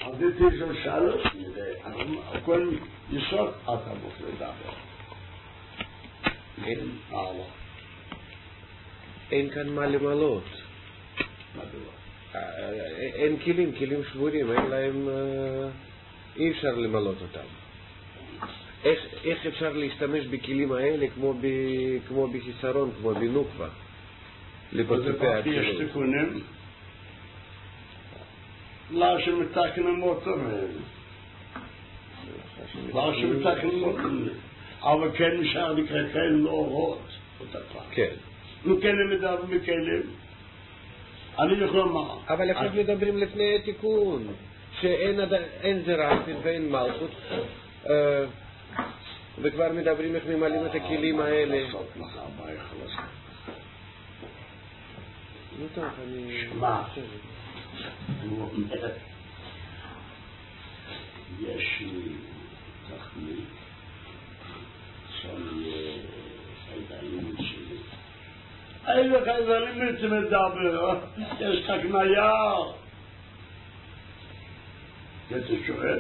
עדיתי של שלוש, הכל יסוד אתה מוכר לדבר. אין כאן מה למלות. אין כלים שבורים, אין להם, אי אפשר למלות אותם. איך אפשר להשתמש בכלים האלה כמו בחיסרון, כמו בנוקבה? יש תיקונים? לא שמתקנים אותם. אבל כן נשאר לקרוא כאלה לאורות. כן. נו כן הם מדברים בכלים. אני יכול לומר. אבל עכשיו מדברים לפני תיקון, שאין זרעתים ואין מלכות, וכבר מדברים איך ממלאים את הכלים האלה. נו טוב, אני... שמע, יש לי תכנית שאני חיידלים שלי. איזה חיידלים מדבר? יש לך קניה. אתה שואל?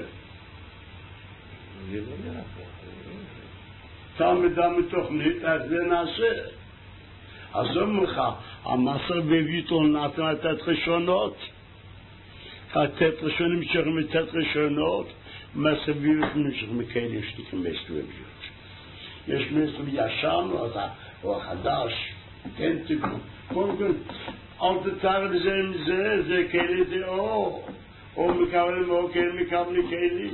תלמידה מתוכנית, אז זה נעשה. אז אומר לך, המסר בביטון נתן לתת ראשונות, לתת ראשונים שכם לתת ראשונות, מסר בביטון שכם מכאלה יש לי כמסר בביטון. יש מסר ישן או חדש, כן תקנו. קודם כל, אל תתאר בזה עם זה כאלה זה או מקבלים או כן מקבלים כאלה.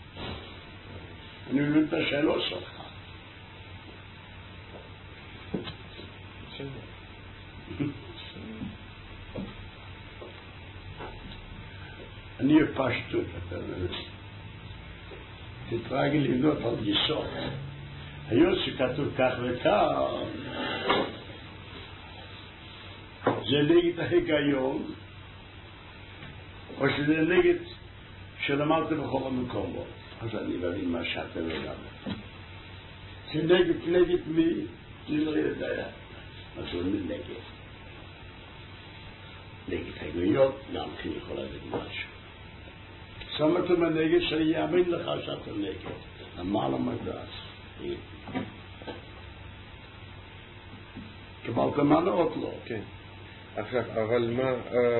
אני מבין את השאלות שלך. אני פשטות, תתרגל לבנות על יסוד. היום שכתוב כך וכך, זה נגד ההיגיון, או שזה נגד שלמדת בכל המקומות. אז אני מבין מה שאתה מדבר. זה נגד מי? אני לא יודע. אז הוא נגד. נגד ההיגיון, גם כן יכול להגיד משהו. שמת מנגד שיאמין לך שאתה נגד. אמר למדרס. קיבלת מנעות לו. כן. עכשיו, אבל מה...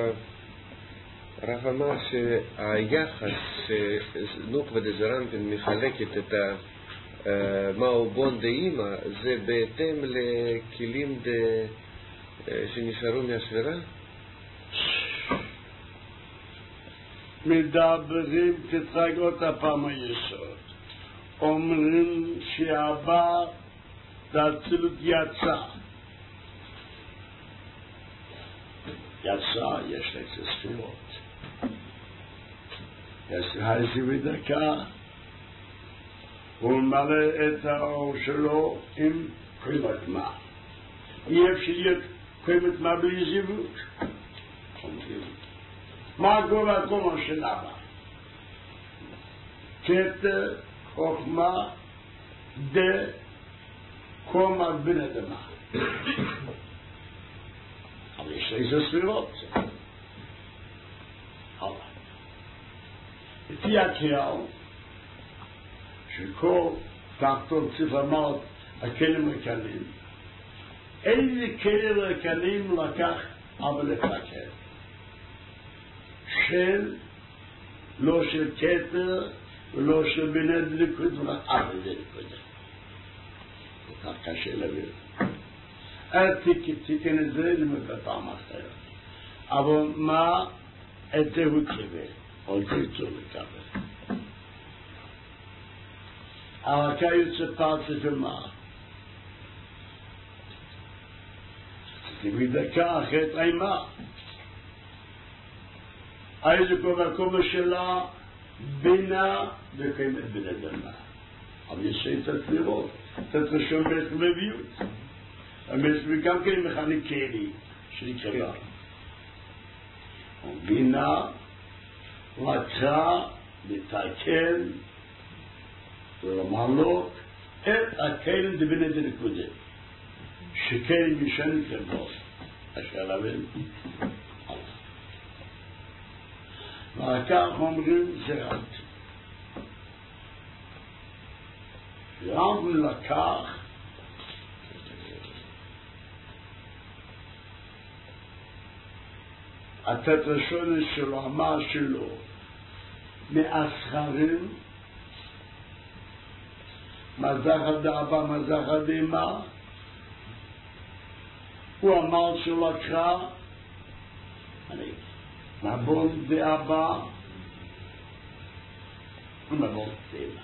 רב אמר שהיחס שנוקבה דזרנטין מחלקת את מהו בון דאימא זה בהתאם לכלים שנשארו מהספירה? מדברים תתרגות הפעם היסוד. אומרים שהבא תצילות יצא. יצא, יש לזה ספירות. יש להזיב בדקה, הוא מלא את האור שלו עם קרימת מה. אי אפשר להיות קרימת מה בלי זיוות. מה גובה הקומה של אבא? כתר, חוכמה, קומה בן אדמה. אבל יש לזה ספירות. לפי הכלל, שכל תחתון צריך לומר הכלים הקלים. איזה כלים הקלים לקח אבל לפקד? לא של כתר ולא של בני דליקות ולא אבל דליקות. זה כך קשה להבין. תיקן את זה למקטם אחרת. אבל מה את זה הוא קיבל? או תרצו לקבל. הרקה יוצא פרצה ומה? תביא דקה אחרת אימה. איזה קומה שלה בינה וקיימת בן אדמה. אבל יש את התפירות. את רשום בעצם בביות. המסביר גם כן מכניק כלי שנקרא. בינה רצה לתקן ולומר לו את הכלים דבני דנקודה שכלים ישנים כמות אשר לבין ואחר כך אומרים זרמתי. זרמתי לקח הטטרשונס שלו, אמר שלו, מהסחרים, מזח הדאבה, מזח הדאמה, הוא אמר שלו לקרא, מבון דאבה, ומבון דאמה.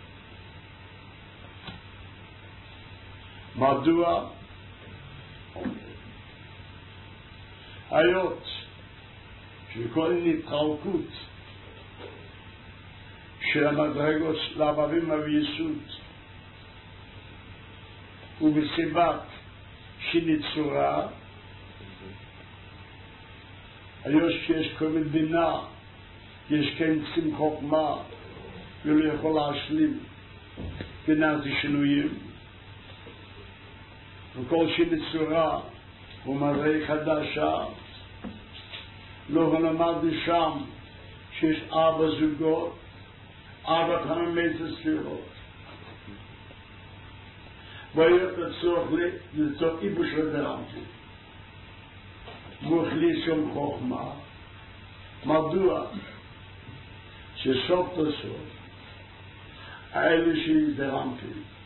מדוע? היות שכל נתחלקות של המדרגות לבבים הביסוד ובסיבת שנצורה, היות שיש כל מדינה, יש כן צים חוכמה ולא יכול להשלים בנת שינויים, וכל שנצורה הוא מדרגה חדשה. לא למד שם שיש 4 זוגות, 4 פעמים ספירות. והיות הצורך לצורך איבוש ודרמתי. והוא הכניס יום חוכמה. מדוע? שסוף בסוף, האלה שהזדרמתי,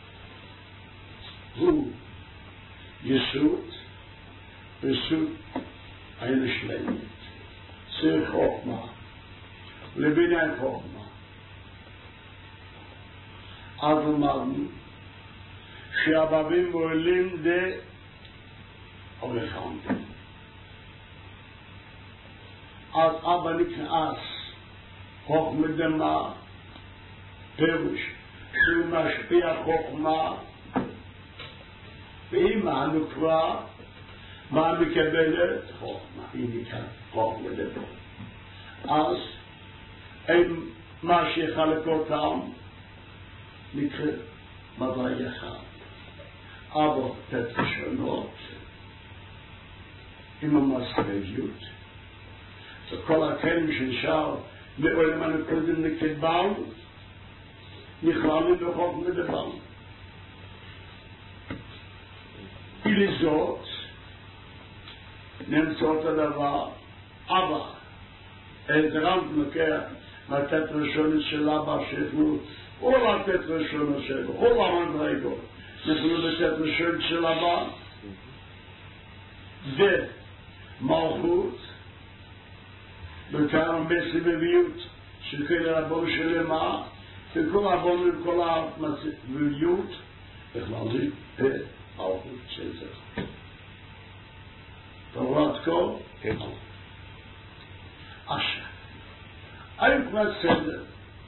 הוא יסוד, וסוד האלה שלמים. צריך חוכמה, לבינה חוכמה. אז אמרנו שהבבים בועלים דה אורחנטה. אז אבא נכנס חוכמה דמה, פירוש שהוא משפיע חוכמה, ואמא הנוקבה מה מקבלת? חוכמה, היא נקראת חוכמה דמה. אז מה שיחלק אותם נקרא מדרג אחד. אבל תתשונות עם המסרגיות, וכל הכלים שנשאר בעולם הנקודים לקבל נכללים בחוכמה דמה. ולזאת נמצא את הדבר, אבל אלתרנט לוקח לתת ראשונית של אבא שיכלו, או לתת ראשונית שלו, או למדרגות, יכלו לתת ראשונית של אבא, ומלכות, וכאן בסבביות, שכל רבו שלמה, וכל רבו וכל המסבביות, בכללי, במלכות של זה. תורת כל? כן. עכשיו, היו כבר סדר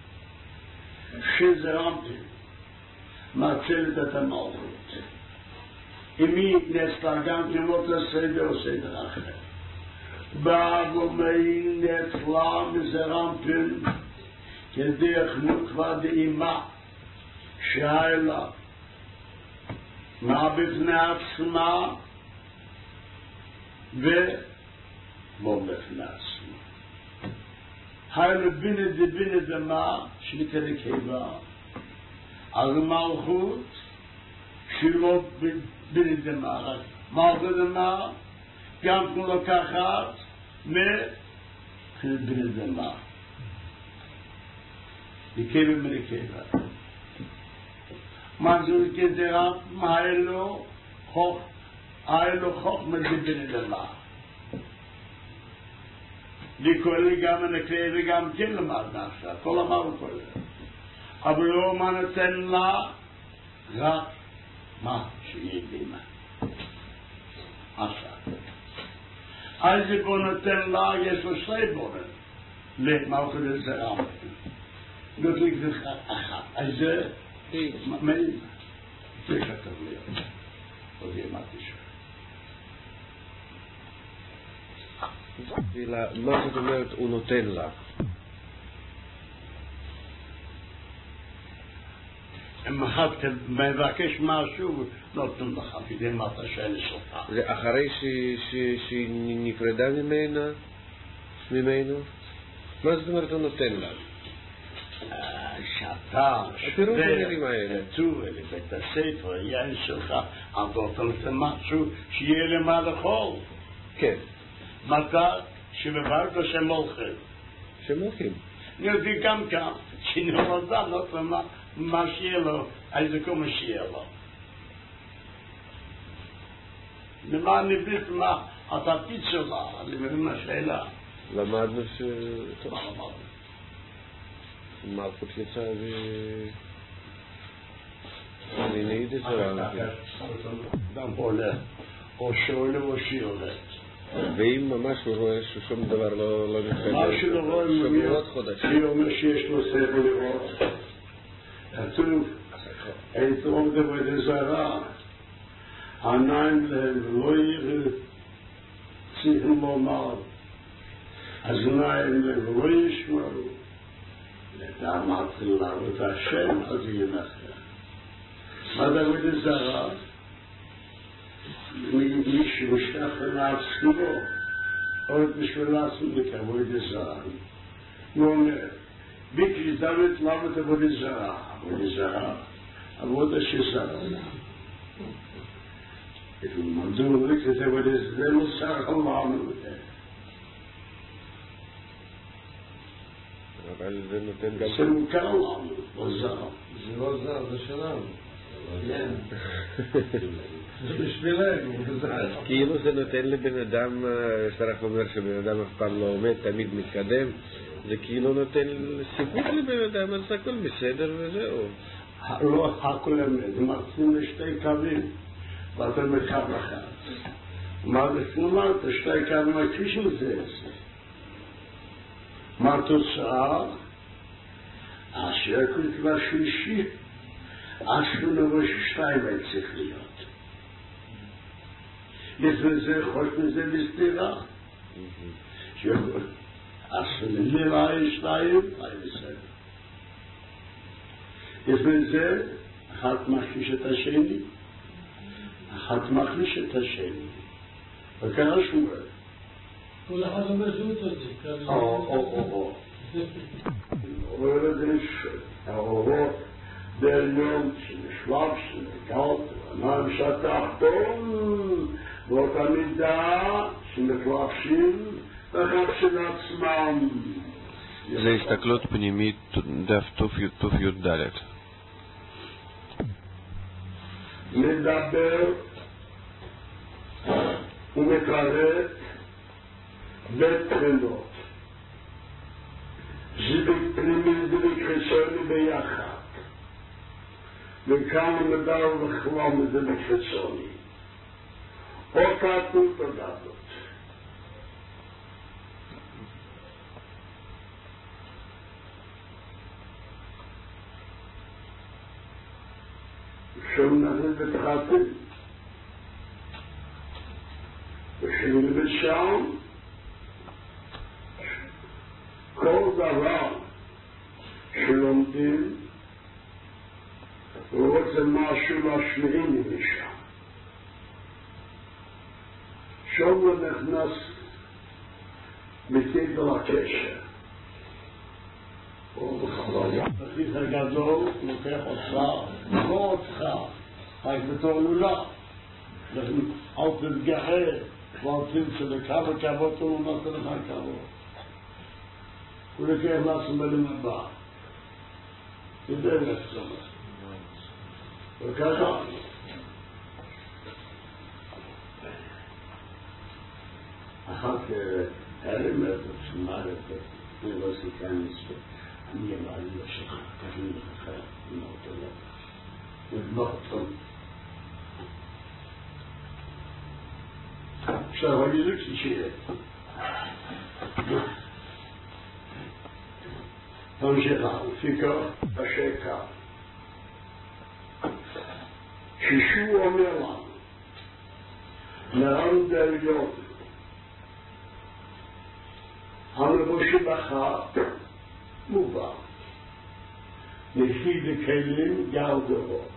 שזרמתי מצלת את המלכות. אם היא נסתרגן כמות לסדר או סדר אחר. בא גומאין נפלא מזרמתי כדרך נוקבה דאימה שהאלה מה בפני עצמה ובוא בפני עצמה. האלה בינה דמה שנקרא קיבה, אז מלכות שלא בינה דמה, רק מלכות דמה גם כמו לוקחת בינה דמה. נקבה מנקבה. מה זה כדרה? מה האלו חוכמה בינה דמה. לקרוא לי גם הנקרא וגם כן למד נפשה, כל אמר וכל זה. אבל לא מה נותן לה, רק מה שיהיה בימה. עכשיו. אז בו נותן לה, יש לו 2 בורים, למלכות הזרם. נותן לך אחת. אז זה, מעימה. זה כתוב לי. עוד ימדתי שם. מה זאת אומרת הוא נותן לה? אם אחד מבקש משהו, נותנים לך, כדי מה אתה שואל לסופה. זה אחרי שהיא נפרדה ממנו? מה זאת אומרת הוא נותן לנו? שאתה, תראו את המילים האלה. כתוב לבית הספר, יין שלך, אבל אתה נותן משהו שיהיה למה לאכול. כן. מתי? שבבית השם הולכים. שמולכים. אני יודע גם כאן, שנולדה נותן מה שיהיה לו, איזה כל מה שיהיה לו. למה נביט מה התפקיד שלה, אני מבין מה השאלה. למדנו ש... מה למדנו? מלכות יצא אני נהיד את זה. אדם הולך, או שעולה או שיולד. ואם ממש הוא רואה ששום דבר לא נתקדם, מה שלא רואה שבועות חודשים. שהיא אומר שיש לו סבל לראות. כתוב, את רוב דברי זרה, העיניים להם לא יראה, צריכים לומר, הזניים להם לא ישמעו, לדם מתחיל לעבוד השם, אז ינחם. מה דברי זרה? מי שמשכח לעצמו, עוד בשביל לעצמו לכבוד זרה. הוא אומר, ביקש דוד למה תבוד זרה? עבוד זרה, עבוד שזרה. מדוע לקראת עבוד זה מוסר עולנו. אבל זה נותן גם... זה מוכר לנו, לא זר. זה לא זר, זה שלנו. כן. זה בשבילנו. אז כאילו זה נותן לבן אדם, שרח אומר שבן אדם אף פעם לא עומד, תמיד מתקדם, זה כאילו נותן סיפוק לבן אדם, אז הכל בסדר וזהו. לא הכל אמת, זה מרצים לשתי קווים, ואתה מקו אחד. מה זה אמרת? שתי קווים, כפי שזה עושה. מה התוצאה? אשר כל כבר שלישי, אשר נבוא ששתיים צריך להיות. יש בזה, חוץ מזה בסתירה. אשר נראה שתיים, בסדר. יש בזה, אחת מחליש את השני, אחת מחליש את השני. וככה שומר. כל אחד אומר שהוא צודק. האורות בעליון שנשלב, שנקלט, הנעם שהתחתון, ואותה מידה שמתלבשים בכך של עצמם. זה הסתכלות פנימית דף ת"י. מדבר ומקרב בתחילות. זה פנימי ובחיצוני ביחד. וכאן מדבר וכלום זה בחיצוני. אותה תודות. שום נזל בתחתים. ושם בשם כל דבר שלומדים רוצה משהו משמיעים משם. שום לא נכנס מטבע הקשר. הכיס הגדול לוקח אותך, לא אותך, רק בתור לולה. אל תתגאה ואל תמצא לכמה כבוד הוא לא נותן לך כבוד. הוא לקח לעצמו למבע. תדע לעצמו. וככה. אחר כערם שמר את זה. אני לא סיכה נצפה. אני אמר לי שלך, תגיד לך, אני לא אותו לא. נגמר אותו. עכשיו, אני לא שיהיה. תמשיכה, ופיקה, השקה. שישו אומר לנו, נעם דליון, הנבושי בחר, מובן, לפי דקלים גרדרות.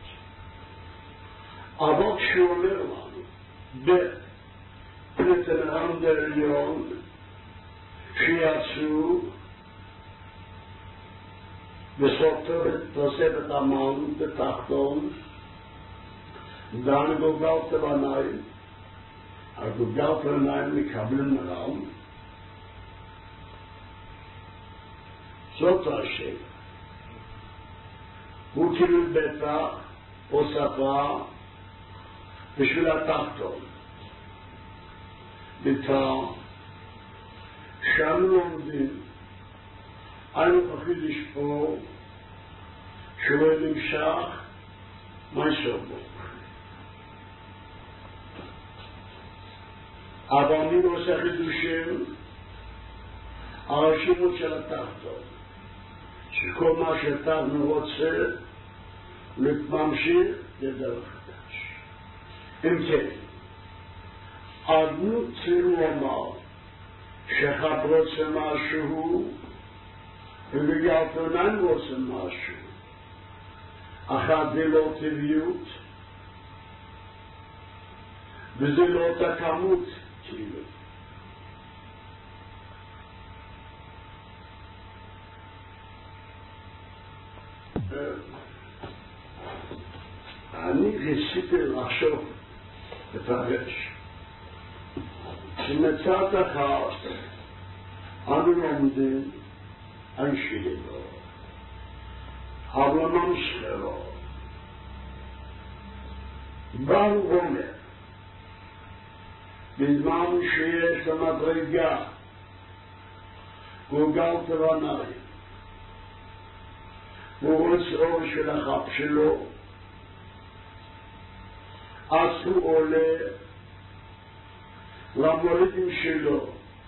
אבל כשהוא אומר לנו, בפרטנרם דליון, שיעשו בסוף תוספת אמרנו בתחתון, דן גולגלת לעיניים, הגולגלת לעיניים מקבלים רם, זאת השאלה. הוא כאילו בטח או שפה בשביל התחתון. בתא שם לומדים אנו הולכים לשפור שלא נמשך משהו בו. אבל אני לא עושה חידושים על השימות של התחתון, שכל מה שהתחתון רוצה להתממשיך לדרך חדש. אם כן, אדנו צריך לומר שחב רוצה משהו ובגלתונן רוצה משהו, אחת זה לא טבעיות וזה לא אותה כמות כאילו. אני רציתי לחשוב לפרש שמצד אחד אנו לומדים אנשילנו אבל ממשיכו בל אומר בזמן שיש למדרגה גולגלת לעיניים הוא רוצה אור של החב שלו, אז הוא עולה למולידים שלו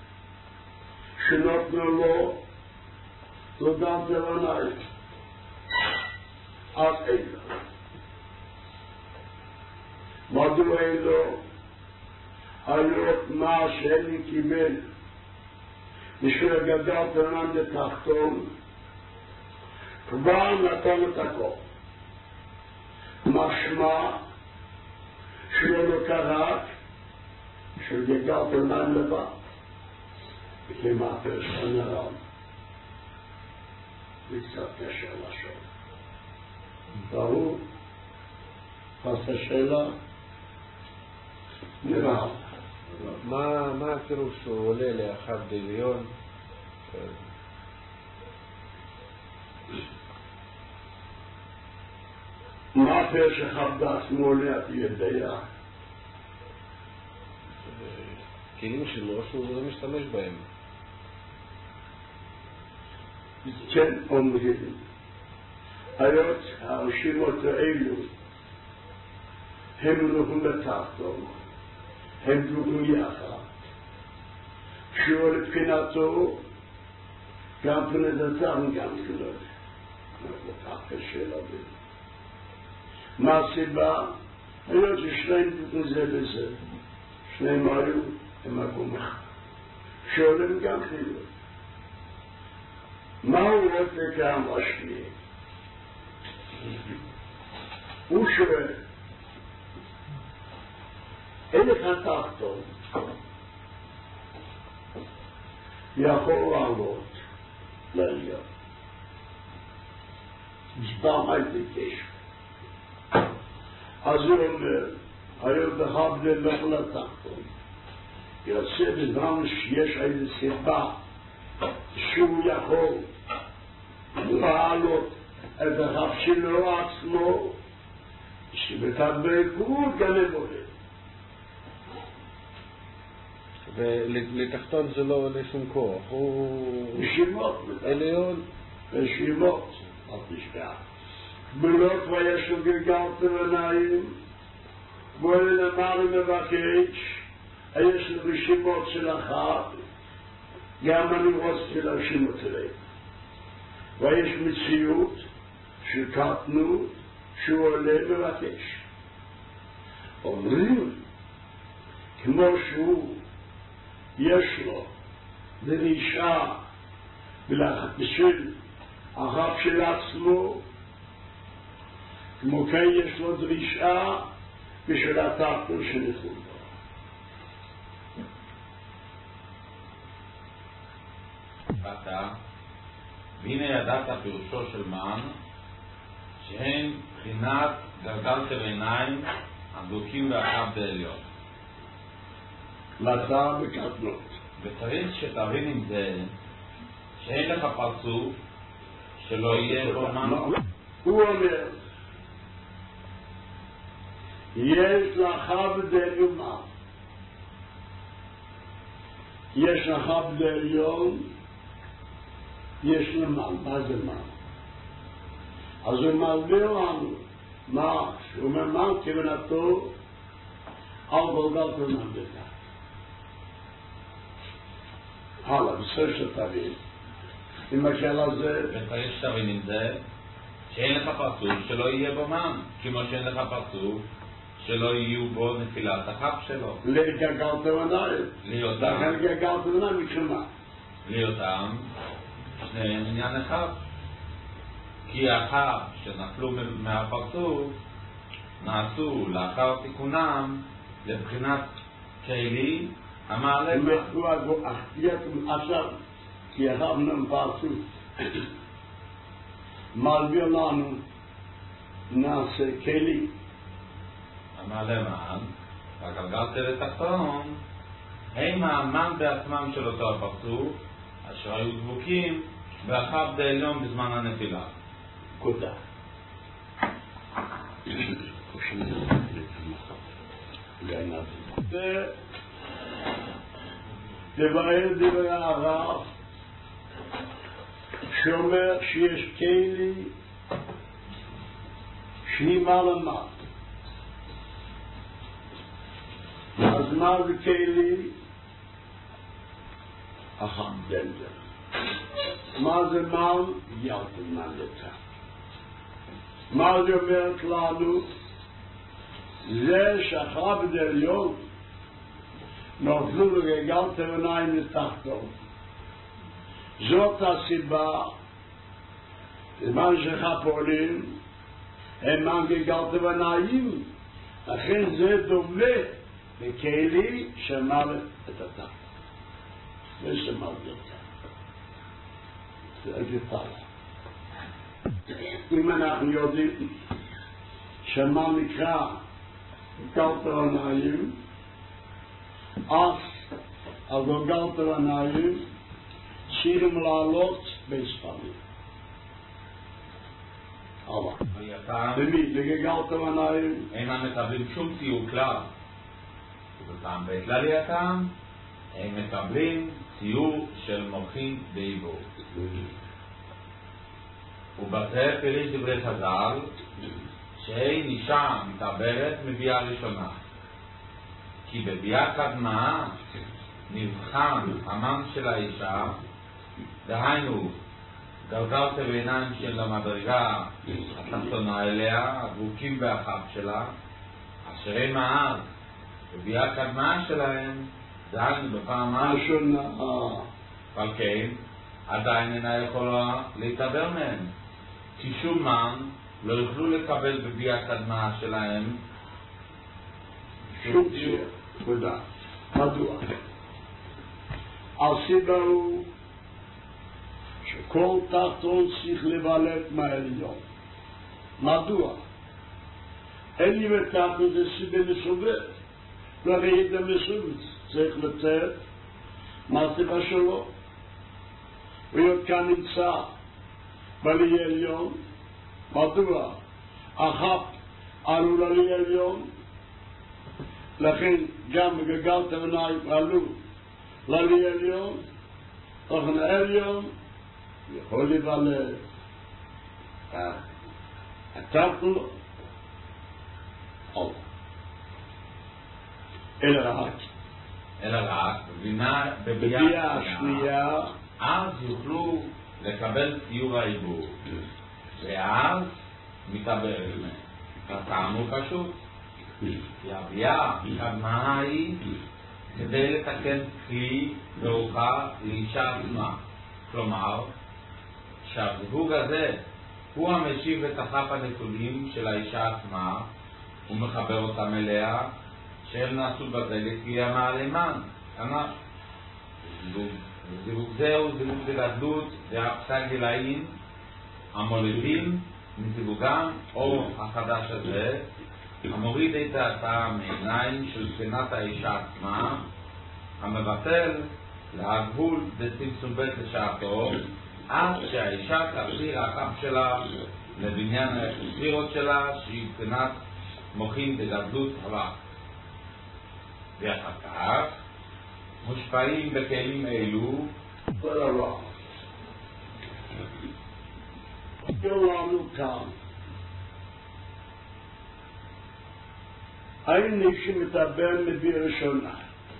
שנותנו לו גולגלת לעיניים, אז אין לו. מדוע אין לו? היות מה שאני קיבל בשביל גולגלת לעיניים בתחתון כבר נתן את הכל. משמע שלא לא קרה שגולגלת לעיניים לבד וכמעט שנרם וקצת קשה לשאול. ברור? אז השאלה נראה. מה הפירוש שהוא עולה לאחר דמיון? מה הפירוש שחב עצמו עולה על ידיה? כלים שלו שהוא לא משתמש בהם. כן אומרים היות הרשימות האלו הם נוחים לתחתון, הם נוחים יחד, שהוא לבחינתו גם פנדתם גם כלום. אנחנו כך קשה להבין. מה הסיבה? היות ששניים נוחים זה בזה, שניים היו במקום אחד, שעולים גם כלום. מה הוא רוצה כאן משפיע? הוא שואל איך התחתון יכול לעלות לעליון? מספר ביקש. אז הוא אומר היות בחב ללך לתחתון יוצא בזמן שיש איזו סיבה שהוא יכול לעלות את החב שלו עצמו שבתדבקות גם לבורא. ולתחתון זה לא עולה שום כוח, הוא רשימות עליון. רשימות, אל תשכח. גבולות ויש לו גולגלת לעיניים ולמר מבקש יש לו רשימות של החב גם אני רוצה להרשימות אליהם. ויש מציאות של קטנות שהוא עולה מבקש. אומרים כמו שהוא יש לו דרישה בשביל החב של עצמו, כמו כן יש לו דרישה בשביל התחתון שנכון בו. אתה והנה ידעת פירושו של מן, שהם בחינת גלגל של עיניים הדבוקים באחיו בעליון. לצער וקטנות. וצריך שתבין עם זה שאין לך פרצוף שלא יהיה בו מן. הוא אומר, יש לך בדליון מן. יש לך בדליון, יש למן. מה זה מן? אז הוא מסביר לנו מה, שהוא אומר מן כוונתו על גולגלת ומנדתה. הלאה, בסדר שתבין. עם השאלה זה... וצריך שתבין עם זה שאין לך פרצוף שלא יהיה בו מן, כמו שאין לך פרצוף שלא יהיו בו נפילת החב שלו. לגלגלת ועיניים. לכן גלגלת ועיניים מקרמה. להיותם שניהם עניין אחד. כי החב שנפלו מהפרצוף נעשו לאחר תיקונם לבחינת כלי המעלה מן. עכשיו, כי החב נפרצוף מסביר לנו נעשה כלי המעלה מן, והגלגל לתחתון הם המן בעצמם של אותו הפרצוף אשר היו דבוקים באחיו בעליון בזמן הנפילה. קודה. לבאר דברי הרב שאומר שיש כלי שהיא מעלה מן. אז מה זה כלי? אחם דלדר. מה זה מן? ילד מנדתה. מה זה אומרת לנו? זה שאחר בדליון נופלו לגלגל תבניים לתחתון. זאת הסיבה זמן שחפולים הם מן גלגל תבניים, לכן זה דומה לכלי שמלא את התחתון. זה שמלא את התחתון. זה אגפלה. אם אנחנו יודעים שמה נקרא גלגל תבניים, אז על גלגל תבניים צריכים לעלות בספרים. הלאה. למי? לגלגל תבניים? אינם מקבלים שום ציור כלל. ובפעם בכללייתם הם מקבלים ציור של מוחין בעיבור. ובזה פירש דברי חז"ל שאין אישה מתעברת מביאה ראשונה, כי בביאה קדמה נבחן המן של האישה, דהיינו גלגלת בעיניים של המדרגה התחתונה אליה, הדבוקים באחיו שלה, אשר הם אז בביאה קדמה שלהם, דהיינו בפעם הראשונה. אבל כן, עדיין אינה יכולה להתעבר מהם, כי שום מן לא יוכלו לקבל בביאה קדמה שלהם שום ציור. תודה. מדוע? הסיבה הוא שכל תחתון צריך לבלט מהעליון. מדוע? אין לי מתחתון זה סיבה מסובבת. לא ראית מסובבת. צריך לתת מה הסיבה שלו. להיות כאן נמצא בלי עליון. מדוע? אחת עלו ללי עליון, לכן גם בגלגל תבניים עלו ללי עליון, תוכן העליון יכול לבלט התחתון אלא רק בביאה השנייה אז יוכלו לקבל ציור העיבור, ואז מתעבר אליהם. הטעם הוא פשוט, כי הביאה קדמה היא כדי לתקן כלי והוכחה לאישה עצמה. כלומר, שהזיווג הזה הוא המשיב את החף הנתונים של האישה עצמה ומחבר אותם אליה, שהם נעשו בזה לכלי המעלה מן. כמה? זיווג זיווג זהו זיווג בגדלות, זה הפסק גילאים המולידים מזיווגם או החדש הזה, המוריד את ההצעה מעיניים של בחינת האישה עצמה, המבטל להגבול בצמצום בית לשעתו, עד שהאישה תחזיר האחם שלה לבניין הספירות שלה, שהיא בחינת מוחין בגדלות הלך. ואחר כך מושפעים בכלים אלו לנו כאן האם מי שמדבר מביא ראשונה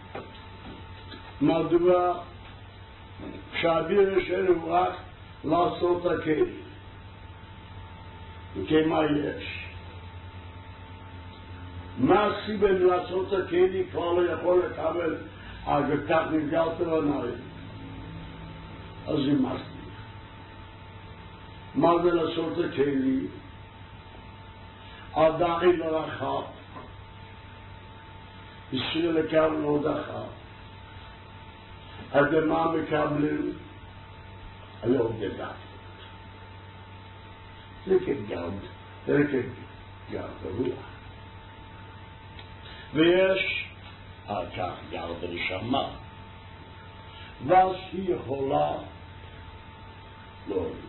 מדוע שהאביא ראשון הוא רק לעשות הכלים וכמה יש מה הסיבה לעשות הכלים כבר לא יכול לקבל כך נגלת לניים אז זה מסתיר מה זה לעשות הכלים עדיין לרחב ישראל לקבל עוד אחת אדמה מקבלים היום גדל זה כגד הרוח ויש על כך גל ונשמה ואז היא יכולה להוריד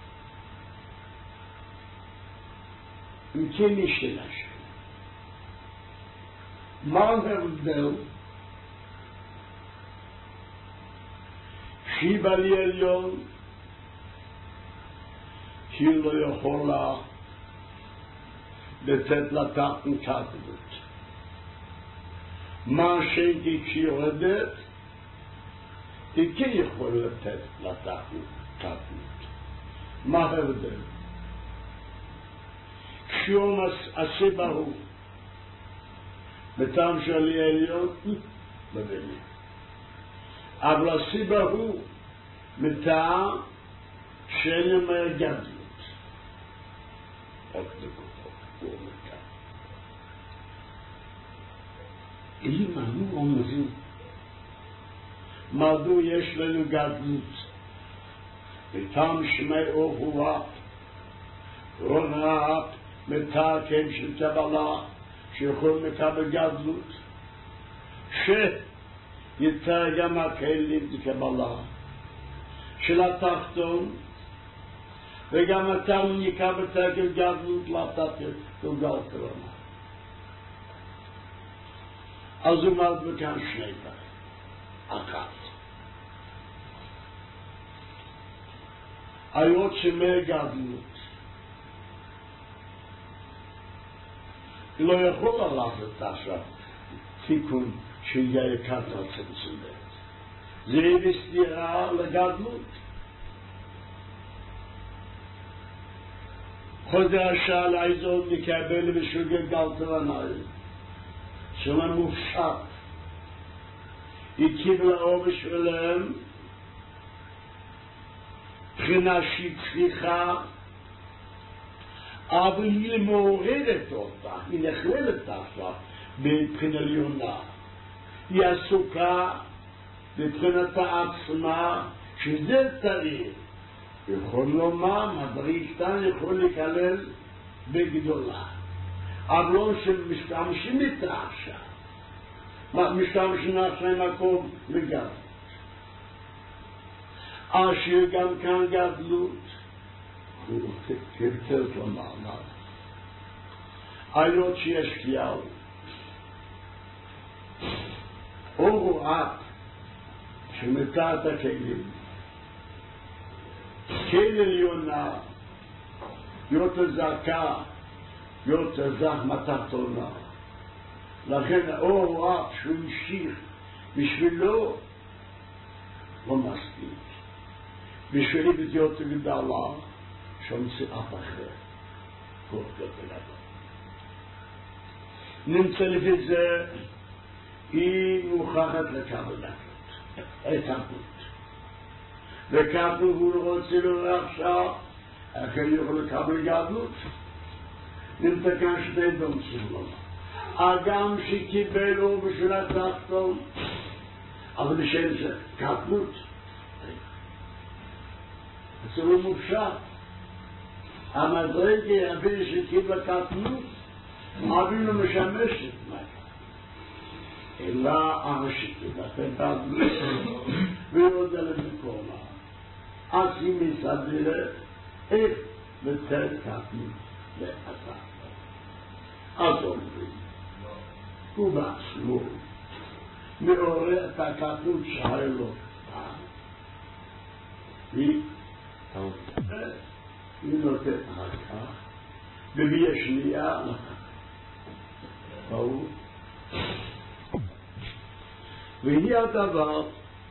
אם כן נשתמש מה ההבדל שהיא בעלי עליון היא לא יכולה לתת לתחתן קטנות מה שהיא כשיורדת היא כן יכולה לתת לתחתן קטנות מה ההבדל כשהוא הסיבה הוא בטעם שעלי העליון מבינים אבל הסיבה הוא מטעם שאין אומר גדלות עוד דקות הוא אומר כאן אם אנו אומרים מדוע יש לנו גדלות בטעם שמי אור הוא רב רב מתעכם של קבלה שיכול לקבל גדלות שיתרגם הכלים לקבלה של התחתון וגם אתם יקבל תקל גדלות לתקל תוגל קרונה אז הוא מלד בכאן שני דברים אחת היות שמי גדלות לא יכול לעשות עכשיו תיקון שיהיה כאן על צמצומת זה בסתירה לגדלות חוזר השאל איזו נקבל בשוגג גלתרנאי של המופשט היא קיבלה אור בשבילם בחינה שהיא צריכה אבל היא מעוררת אותה, היא נכללת עכשיו בבחינה עליונה. היא עסוקה בבחינתה עצמה, שזה צריך. יכול לומר, מדריך קטן יכול לקלל בגדולה. אבל לא שמשתמשים איתה עכשיו. משתמשים עכשיו מקום לגדלות. אשר גם כאן גדלות. הוא תרצה למעמד היות שיש כלל או את שמתה את הכלים כן עליונה יותר זכה יותר זך מתחתונה לכן או את שהוא המשיך בשבילו לא מספיק בשבילי בדיוק גדלה שום אף אחר כל גדולה נמצא לפי זה היא מוכרחת לקבל את הכות וכך הוא רוצה לו עכשיו אחר יכול לקבל גדלות נמצא כאן שני דומצים לו אדם שקיבל לו בשביל התחתון אבל בשביל זה גדלות זה לא מופשט. המדרגה הבן שקיבל קטנות, אבינו לא משמשת אלא אנשים לתת ויודה למקומה. אז היא מסדרת איך לתת קטנות לאדם. אז אומרים, הוא בעצמו מעורר את הקטנות שהיה לו. היא נותנת אחר כך, בביאה שנייה ברור. והיא הדבר,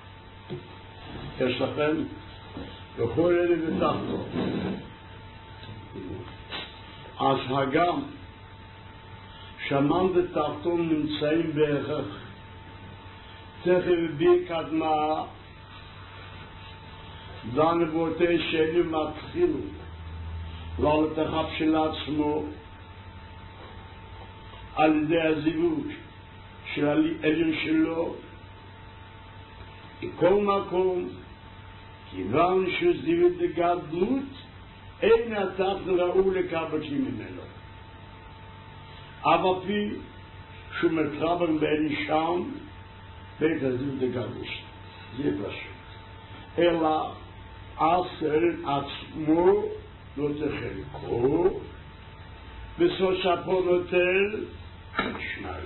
יש לכם בכל אלה ותחתו. אז הגם שמן ותחתון נמצאים בערך תכף בי קדמה והנבואתי שני מתחילו לא לתחף של עצמו על ידי הזיווג של העליון שלו בכל מקום כיוון שזיווג לגדלות אין התחת ראו לקבלתי ממנו אבל פי שהוא מתחבר בין שם בית הזיווג לגדלות זה פשוט אלא אסר עצמו לא תחלקו בסוף שפו נוטל שניים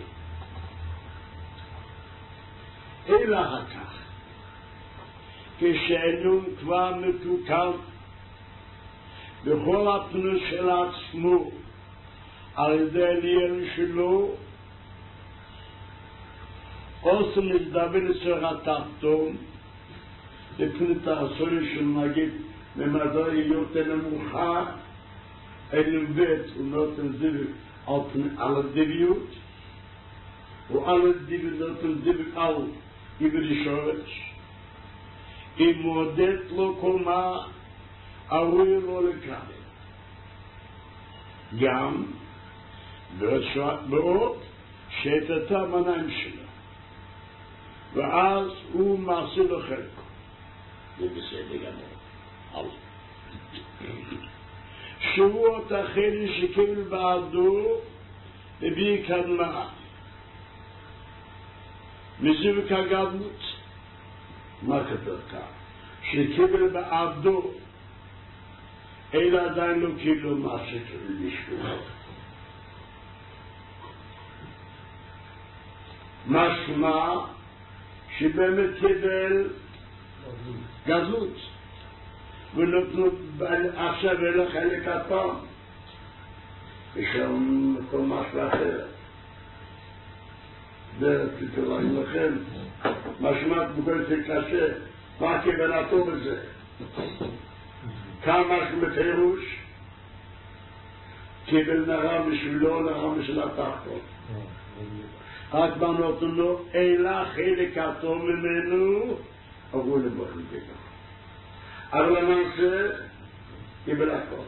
אלא הכך כשאינום כבר מתוקן בכל הפנות של עצמו על ידי העליון שלו עושה מזדבר אצל התחתון לפנות הסורי של מגיד ממדעי יותר נמוכה אין בית הוא נותן זיווג על הדיביות ועל הדיביות נותן זיווג על עברי שורש אם מועדת לו קומה ארוי לו לקבל גם בעוד שתתה מניים שלו ואז הוא מעשה לו חלקו זה בסדר גמור שבועות אחרי שקיבל בעדו בבי קדמה מזיווג הגדלות מה כתוב כאן? שקיבל בעדו אלא עדיין לא קיבלו מה שקיבל בשבילו משמע שבאמת קיבל גדלות ונותנו עכשיו אלא חלק הפעם ושם כל משהו אחר ותתראים לכם משמעת בכל זה קשה מה כוונתו בזה כמה שמפירוש קיבל נראה בשבילו נראה בשביל התחתון רק בנותנו לו אלא חלק הטוב ממנו עברו לבוחן בינו אבל למעשה קיבל הכל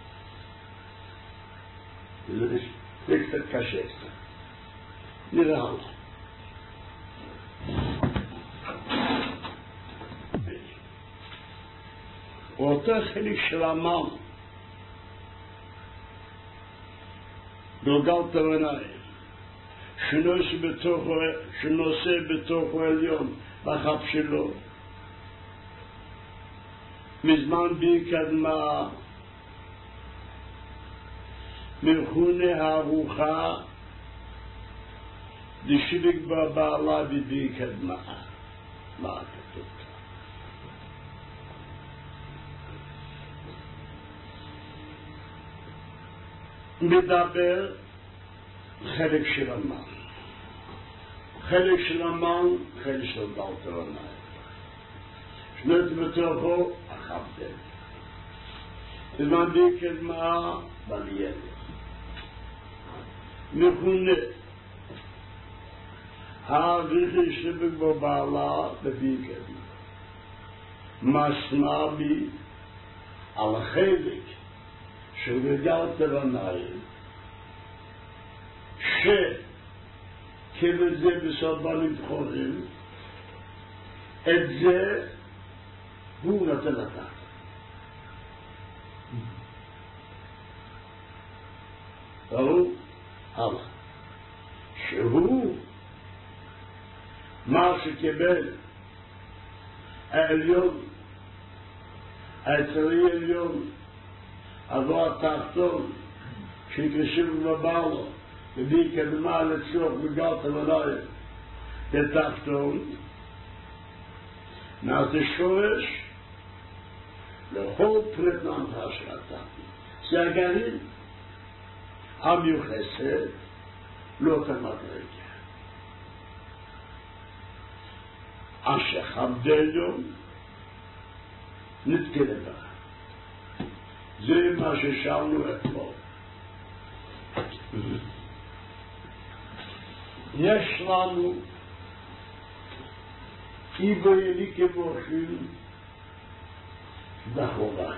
זה קצת קשה קצת נראה הלאה ואותו חלק של המן גולגלת עיניים שנושא בתוכו עליון בחף שלו מזמן בי קדמה מכונה הארוחה דשיבק בבעלה בבי קדמה מה כתוב מדבר חלק של המן חלק של המן חלק של דלת עיניים שנות בתוכו החבדל בזמן בי קדמה בליאל מכונה האריך שיבק בבעלה בבי קדמה משמע בי על החלק של גלגלת עיניים שכיוון זה בסוף בנים בכורים את זה הוא נותן לתחת ברור? הלאה. שהוא מה שקיבל העליון, היצרי עליון, עבור התחתון, שהקרשים לבעלו, ובי קדמה לצלוח מגלת ולאי, לתחתון, נעשה שורש לכל פרט נעמתה של התחתון. זה הגרעין המיוחסת לאותה מדרגה. אשר חמדנו נתקלה בה. זה מה ששאלנו אתמול. יש לנו איבוילי כמוחים דחובה.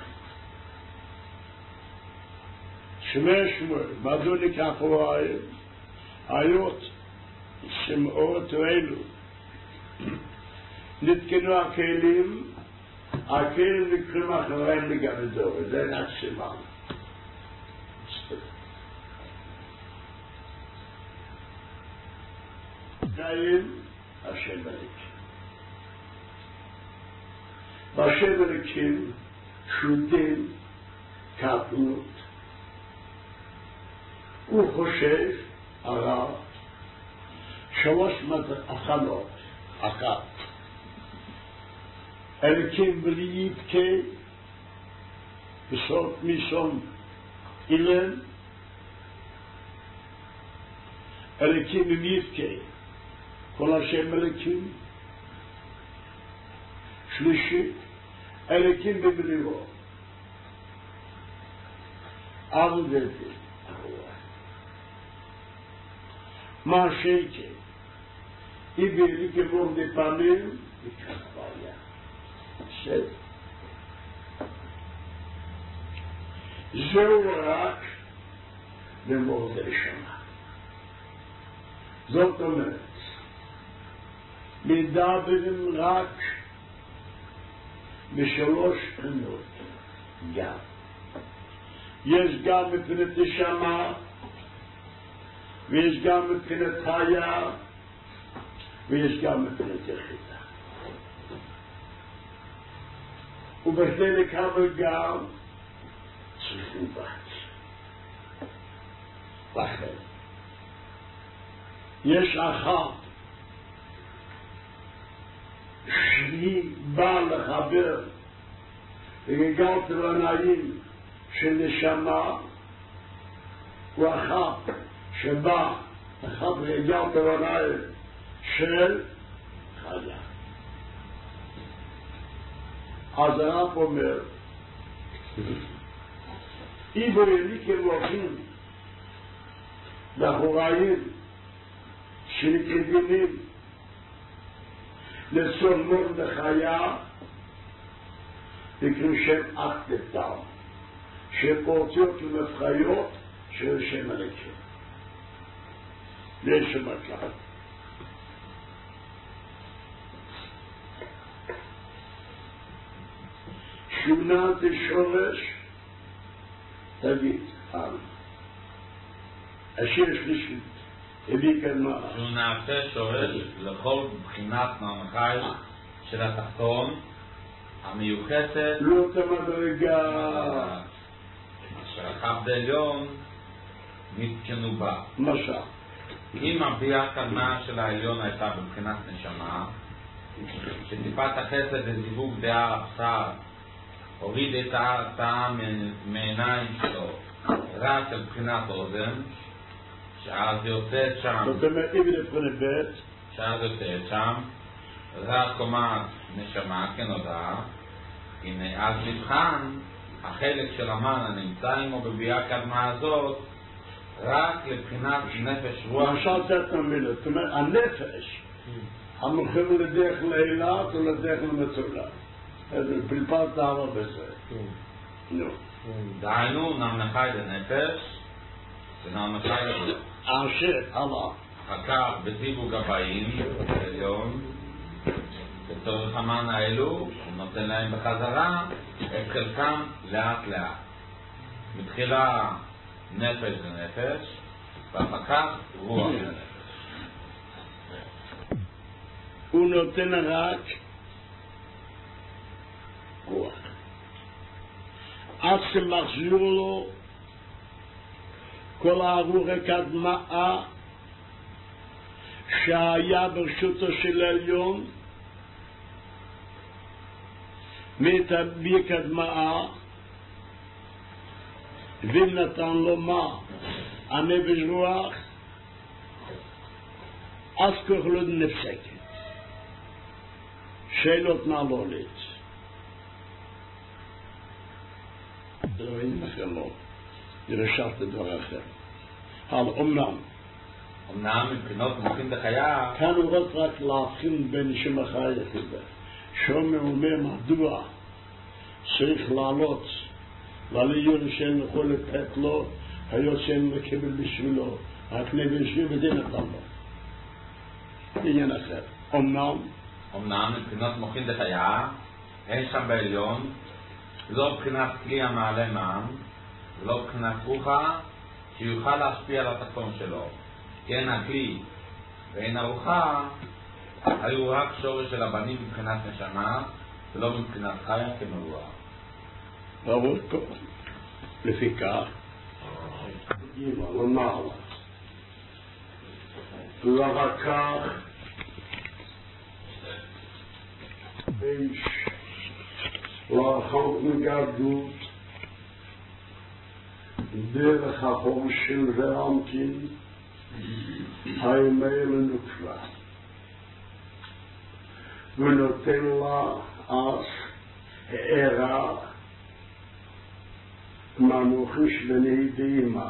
שמואל, מדוע ניקח אוהל? היות שמאות אלו נתקנו הכלים, הכלים נקראים אחריהם לגבי דור, זה רק שמם. קיים השם אלוקים. בשם אלוקים שותים קטנות. הוא חושב הרב שלוש הכנות, אחת אלוקים בלי יתקה בסוף מיסון אילן, אלוקים עם יתקה כל השם אלוקים. שלישית אלוקים בבליבו עבודתי מה שייקה איבי כמור דפנים וכחביה בסדר. זהו רק במורדי שמה. זאת אומרת מדברים רק בשלוש בחינות גם. יש גם מבחינת נשמה ויש גם מבחינת חיה ויש גם מבחינת יחידה. ובכדי לקבל גם צריכים בת. לכן יש אחת שהיא באה לחבר וגלגלת רנאים של נשמה, ואחת שבאה אחת וגלגלת רנאים של חיה. אז הרב אומר איבו יליקים לוחים לחוראים שנקרבים לצומר לחיה יקראו שם אחדתם שפורציות ומפחיות של שם אלוקים. יש שם הכלל. שונת שורש תגיד השיר שלישית הביא כאן מה שהוא נעשה שורש לכל בחינת נעמחי של התחתון המיוחסת לא תמדרגה אשר החב דעליון נתקנו בה. משל אם הביאה קדמה של העליון הייתה בבחינת נשמה שטיפת החסד וזיווג דעה הבשר הוריד את הטעם מעיניים שלו רק על בחינת אוזן שאז יוצאת שם זאת אומרת אם לבחינת בית שאז יוצאת שם רק קומת נשמה כנודע. הנה אז נבחן החלק של המן הנמצא עמו בביאה קדמה הזאת רק לבחינת נפש רוח. למשל זאת המילה, זאת אומרת הנפש המוכר לדרך לאילת או לדרך למצולה. פלפל תארה בזה. נו. דהיינו נעמחי לנפש ונעמחי לרוח. אשר, הלאה. אחר בזיווג הבאים העליון לצורך המן האלו הוא נותן להם בחזרה את חלקם לאט לאט. בתחילה נפש זה נפש, ואחר כך רוח זה נפש. הוא נותן רק רוח. עד שמחזיר לו כל הרוח הקדמאה שהיה ברשותו של העליון מתביע קדמאה ונתן לו מה? הנפש רוח, אז כוחלות נפסקת. שאלות נעלולת. זה לא עניין אחר לא. נרשת לדבר אחר. אבל אמנם מבחינות מוחין דחיה, כאן הוא רק להבחין בין שם החי יחידה. שומר אומר מדוע צריך לעלות לעליון שאין יכול לתת לו, היות שאין לקבל בשבילו, רק נפש וזה נתן לו. עניין אחר. אמנם מבחינות מוחין דחיה, אין שם בעליון, לא מבחינת כלי המעלה מעם, ולא מבחינת רוחה, שיוכל להשפיע על התחתון שלו. כן הכלי ואין הרוחה, היו רק שורש של הבנים מבחינת נשמה, ולא מבחינת חיה כמרוח. ברור פה. לפיכך, לומר לרקח איש לרחוק מגדות דרך החורשים והעמקים הימי לנוקבה ונותן לה אז הערה מנוחש ונהידימה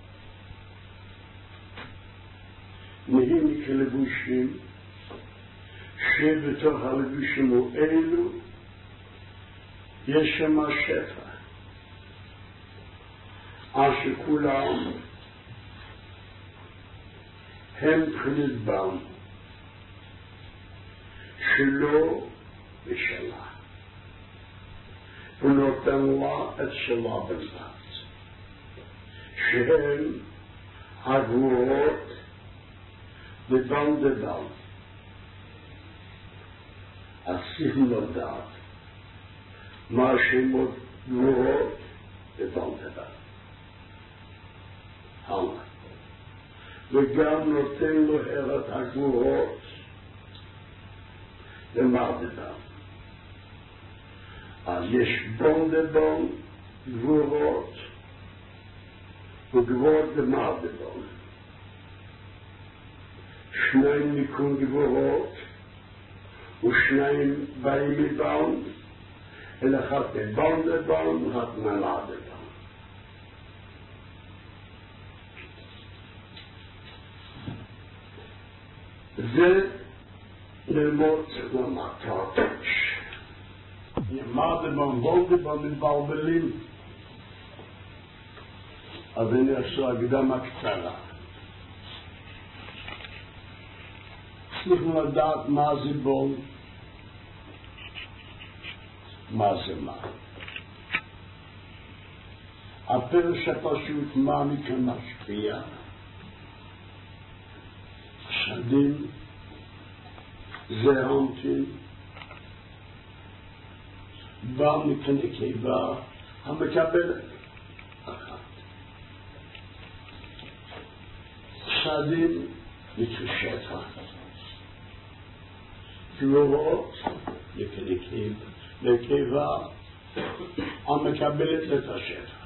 נהים כלבושים שבתוך הלבושים האלו יש שם השפע שכולם הם בחינת בם שלו ושלה ונותן לה את שלה בלבד שהם הגבורות דדם צריכים לדעת מה שמות גבורות דדם הלאה וגם נותן לו את הגבורות למרדדם. אז יש בונדדם גבורות וגבורות למרדדם. שניים ניקון גבורות ושניים באים מבם, אלא אחת בבונדדם ואחת מרדדם. זה ללמוד למטרתש. ימרדדם בונדדם מתבלבלים. אז אני אעשו הקדמה קצרה. צריכים לדעת מה זה בון, מה זה מה. הפרש הפשוט מה מכאן משפיע. שדים, זרעונקים, בא מכאן נקבה המקבלת. אחת. שדים מקשתה. גבורות נקבה המקבלת את השפע.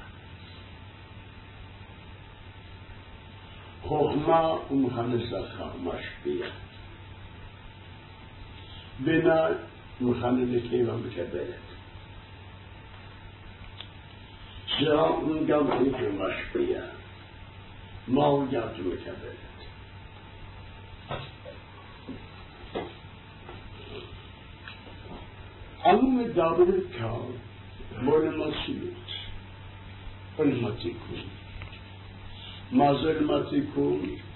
חוכמה ומכנה זכר משפיע. בינה ומכנה נקבה מקבלת. זרעון גם נקבה משפיע. מהו גם מקבלת. אנו מדברים כאן למציאות, ולמתיקון. מה זה למתיקון?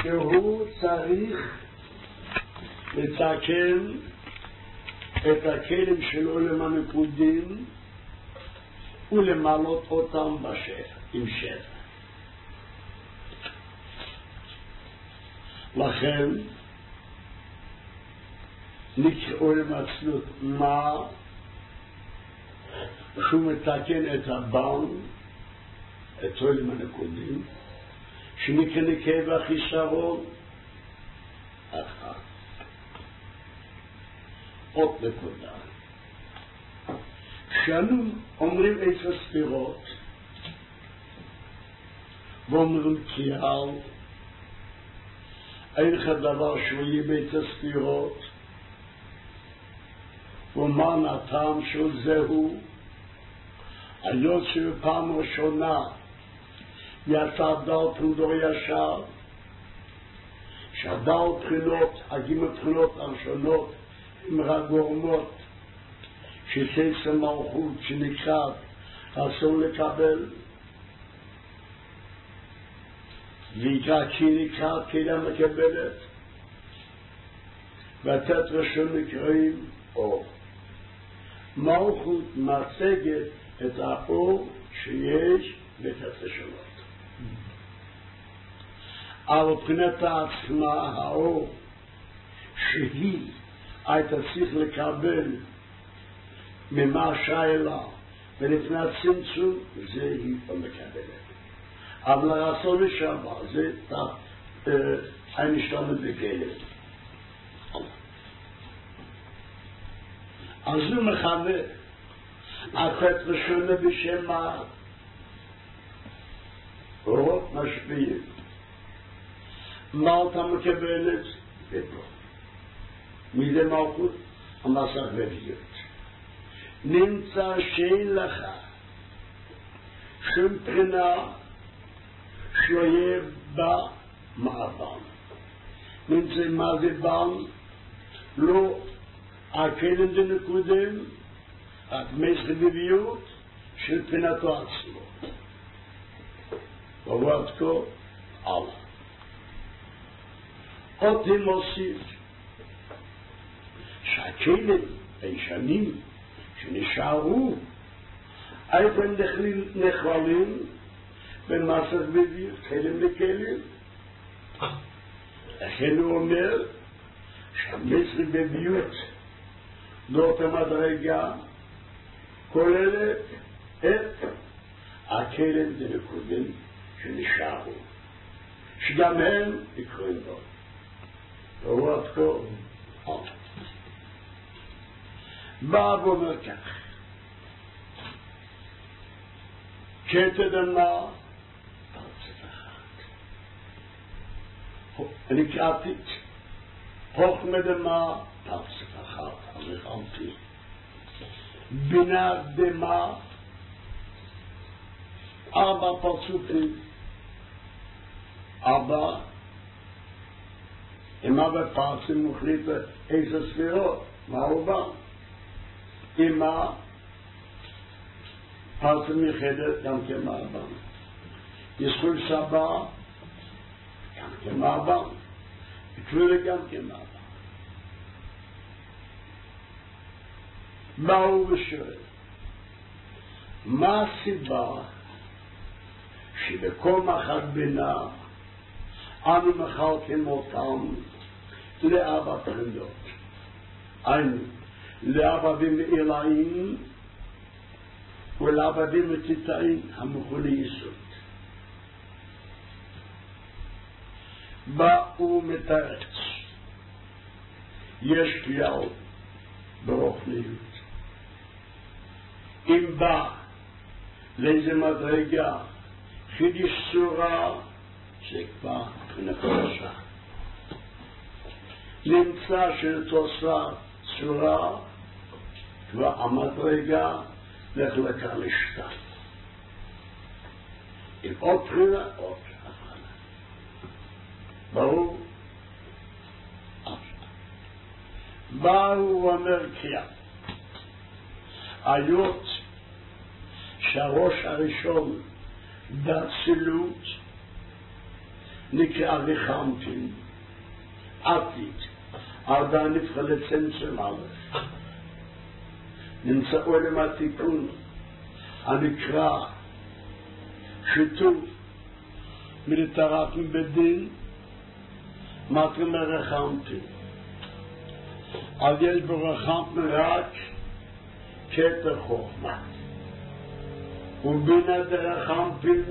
שהוא צריך לתקן את הכלים שלו למנקודים ולמלות אותם עם שפע. לכן נקראו למצלות מה שהוא מתקן את הבן, את עולם הנקודים, שנקרא נקה והחיסרון. אחת. עוד נקודה. כשאנו אומרים 10 ספירות, ואומרים קהל, אין לך דבר שהוא יהיה ב10 ספירות, ומה הטעם של זהו? היות שבפעם ראשונה יצא דל פרודו ישר, שהדל בחינות, הגימל בחינות הראשונות, עם הגורמות שתעשה מלכות שנקראת אסור לקבל, ויקרא כי נקראת כדה מקבלת, והתת ראשון נקראים אור. מלכות מצגת את האור שיש בתת ראשונות. אבל מבחינת עצמה האור שהיא הייתה צריך לקבל ממה שאלה ולפני הצמצום, זה היא לא מקבלת. אבל הרצון לשמה, זה הנשתמת בגלם. אז הוא מכנה התת ראשונה בשם אורות משפיעים. מה אתה מקבלת? בבוא. מזה מלכות המסך בביות. נמצא שאין לך שום בחינה שלא יהיה בה מעבן. נמצא מה זה בן? לא הכלים דנקודים, רק מסך בביות של בחינתו עצמו. ועוד כה הלאה. עוד הם מוסיף שהכלים הישנים שנשארו איפה הם נכללים במסך בביות, כלים לכלים. לכן הוא אומר שהמסך בביות באותה מדרגה כוללת את הכלים דנקודים שנשארו, שגם הם יקרואים בו. והוא עד כה בא ואומר כך, כתד אמר פרצת אחת. אני קראתי חוכמה דמה פרצת אחת, אבל אמרתי בינה דמה 4 פרצופים, 4 עם 4 פרצים מוחליט 10 ספירות. מה הוא בא? אימה פרצה מיוחדת גם כמעבן, ישחול סבא גם כמעבן, יקבילה גם כמעבן. מה הוא ושואל? מה הסיבה שבכל מחק בינה אנו מחלקים אותם ל4 פרדות? היינו לעבדים עילאיים ולעבדים ותיתאים המכונים יסוד. באו מתרץ, יש כלל ברוחניות. אם בא לאיזה מדרגה חידש צורה, זה כבר נפרשה. נמצא שתוסה צורה, כבר המדרגה נחלקה לשתיים. עם עוד בחינה, עוד הבחנה. ברור? באו ואומר קריאה. היות שהראש הראשון באצילות נקרא רחמתין, עתיד, עדיין נבחר לצמצם א', נמצא עולם התיקון, הנקרא שיתוף מלטרפים בדין, מתרם מרחמתין. אז יש ברחמתין רק כתר חוכמה. ובינה דרחמתין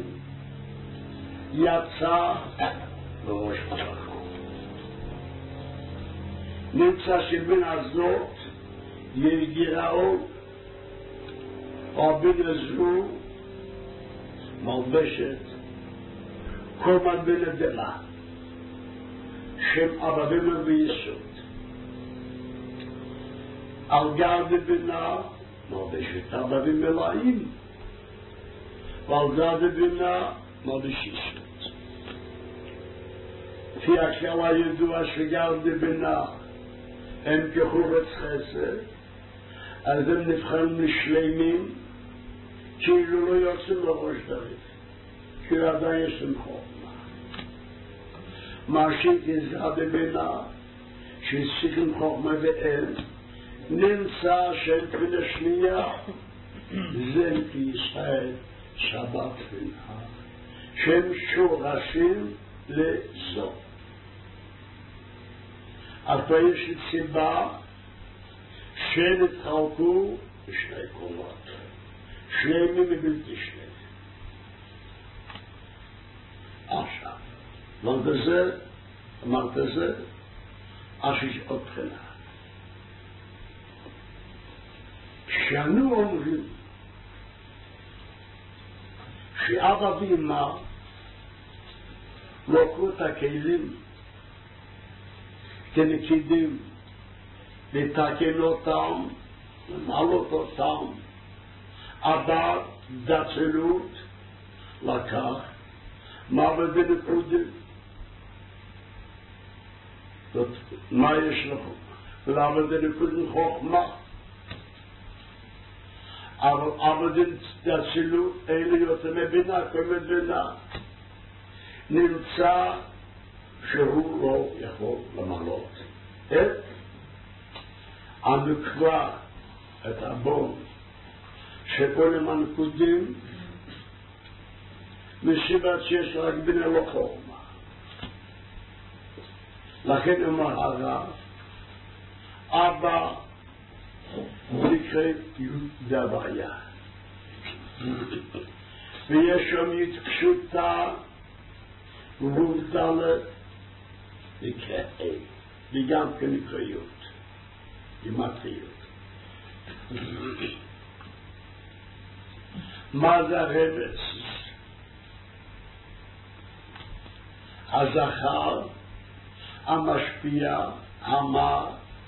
יצא לראש ברכה. נמצא שבין הזאת יש גירעון, או בין הזו מלבשת כל בין הדלה שם אבבים ויסוד על גר דבינה מלבשת אבבים מלאים ועל גר דבינה מלבש יסוד לפי הכלל הידוע שגר דבינה הם כחורץ חסד אז הם נבחרים לשלימים כאילו לא יוצאים לראש דרך כי עדיין יש להם חוכמה מה שתזהה בבינה שצריכים חוכמה ואין נמצא שהם בחינה שנייה זה כישראל שבת בינה שהם שורשים לזו אז פה יש סיבה שנתחלקו בשני קומות שלמים ובלתי שלמים. עכשיו, אמרת זה, אז יש עוד בחינה. כשאנו אומרים שאבא ואמא לקחו את הכלים כנקידים לתקן אותם, למעלות אותם, אבל דצלות לקח מוות בנקודים. מה יש לכם? ולמה בנקודים חוכמה? אבל דצלות אין להיות מבינה כמבינה. נמצא שהוא לא יכול למעלות את הנקרא, את הבון שכל המנקודים מסיבת שיש רק בינה לא חוכמה. לכן אמר הרב אבא נקרא י' הבעיה ויש שם התקשותה ובדלת נקרא A וגם כנקרא י' ימטריות מה זה הרמז? הזכר המשפיע המר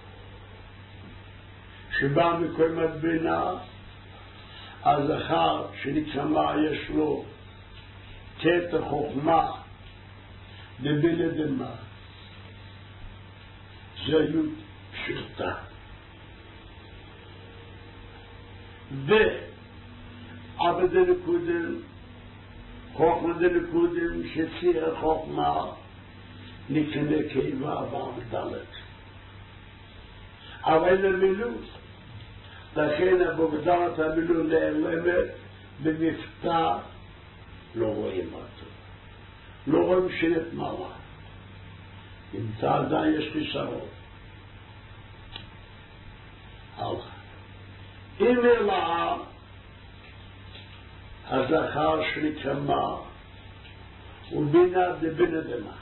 שבא מכל מדבינה הזכר שנקרא יש לו כתר חוכמה דבינה דמה זה י' פשוטה אבל דנקודם חוכמה דנקודם שציר חוכמה נקנה קיבה ועמדלת אבל למילוא לכן הבוגדרת המילוא נעלמת במפתע לא רואים אותו לא רואים שנת מעלה נמצא עדיין יש חיסרון הלאה אם אלאה הזכר שנקרא ובינה דבינה דמה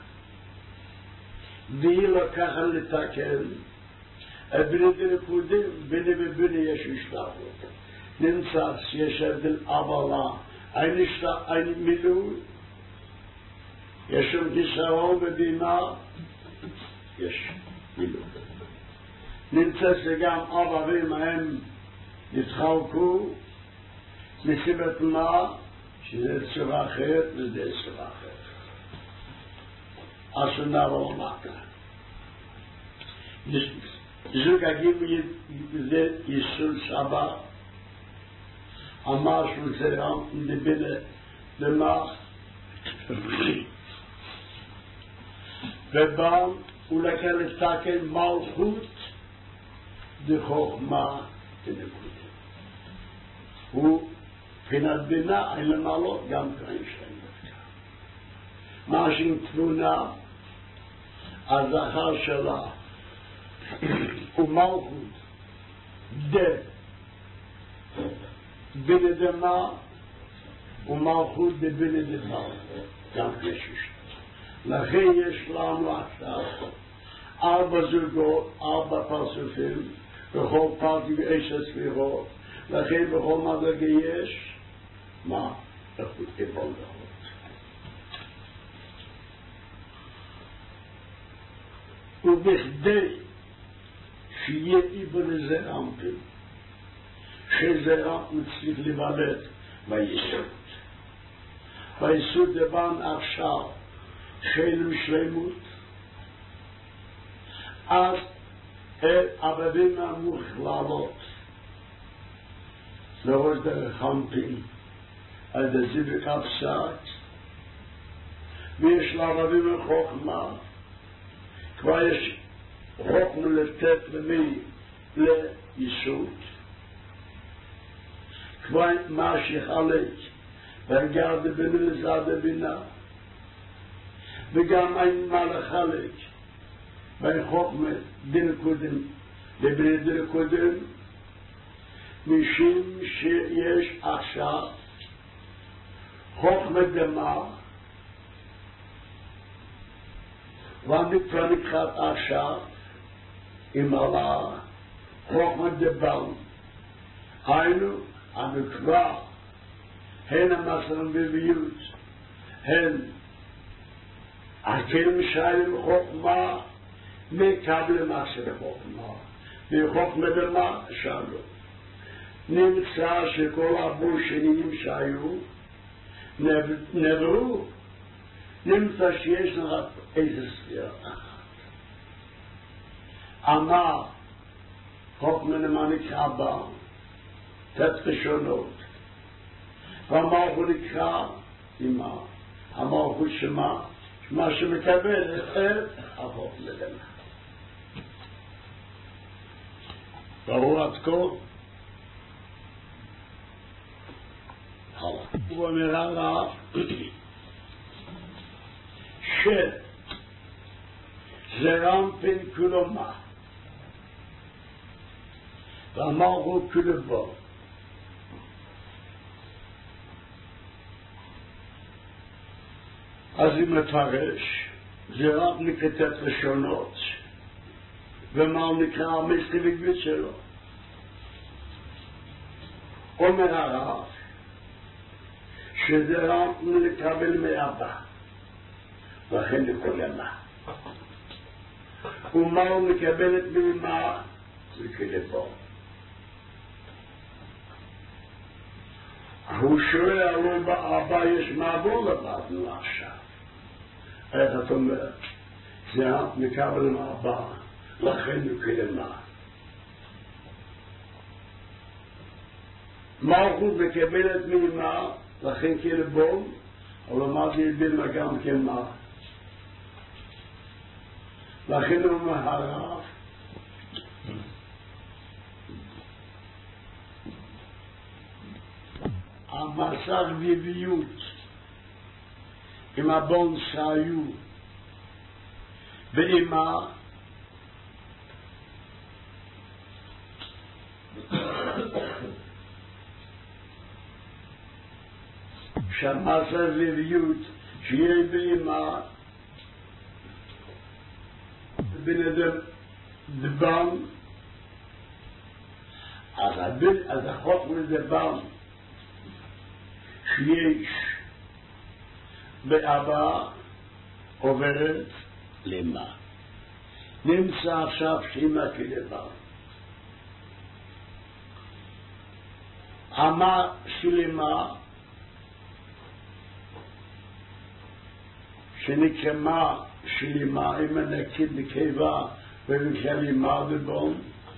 והיא לקחה לתקן בינה דנקודים בינה ובינה יש השתלבות נמצא שיש הבדל אבל אין מילוי יש שם חיסרון בבינה יש מילוי נמצא שגם אבא ואמא הם נתחלקו מסיבת מה שזה צורה אחרת וזה צורה אחרת אז נעבור מכה זוג הגיב זה יסוד סבא אמר שזה רם דבינה למה ובא ולקח לתקן מלכות דחוכמה דנקודה. הוא מבחינת בינה אין למעלות גם כאן שלהם דווקא. מה שעם תבונה הזכר שלה הוא מלכות בינה דמה ומלכות דבינה דמה גם כשיש. לכן יש לנו עכשיו 4 זוגות, 4 פרצופים, בכל פרטי ב10 ספירות. לכן בכל מדרגה יש מה? איכות כבוד דעות. ובכדי שיהיה איבו לזה אמפים, שזה מצליח לבלט ביסוד. ביסוד דבן עכשיו שאין שלמות, אז הבדים אמור לעלות לראש דרך אמפים על דזיבק הפסק, ויש לערבים חוכמה, כבר יש חוכמה לתת למי ליסוד, כבר מה שיחלק והגר דבינה לזד דבינה, וגם אין מה לחלק בין חוכמה דנקודם לבינה דנקודם, משום שיש עכשיו חוכמה דמה והמקרא נקראת עכשיו עם עלה חוכמה דבן. היינו המקרא הן המסרם בביות הן הכלים שיילים חוכמה מקבל מסר חוכמה וחוכמה דמה שאלו נמצא שכל הבושנים שהיו נבראו, נמצא שיש רק איזה ספירה אחת. אמר חוכמה למה נקרא בה תת ראשונות, והמלכות נקרא אימה, המלכות שמה שמקבל את החוכמה למה. ברור עד כה? הוא אומר הרב שזה רמפין כולו מה והמלכות כולו בו. אז אם מפרש זה רק נקטת ראשונות ומה נקרא המסתלגות שלו. אומר הרב שזה רק לקבל מאבא לכן לכל ימה ומה הוא מקבלת מאמא זה כלבו. הוא שואל עלו באבא יש מעבור לבדנו עכשיו, איך את אומרת זה רק מקבל מאבא לכן לכלמה. מלכות מקבלת מאמא לכן כלבו, אבל אמרתי בלמה גם כן מה. לכן הוא מהרב המסר בביות עם הבון שהיו ואימה שהמסר בביות שיהיה באימה בן אדם דבן אז החוכמה דבן שיש באבא עוברת למה נמצא עכשיו שימה כדבר אמה שלמה שנקרמה שלמה אם נקד נקבה ונקרמה בבון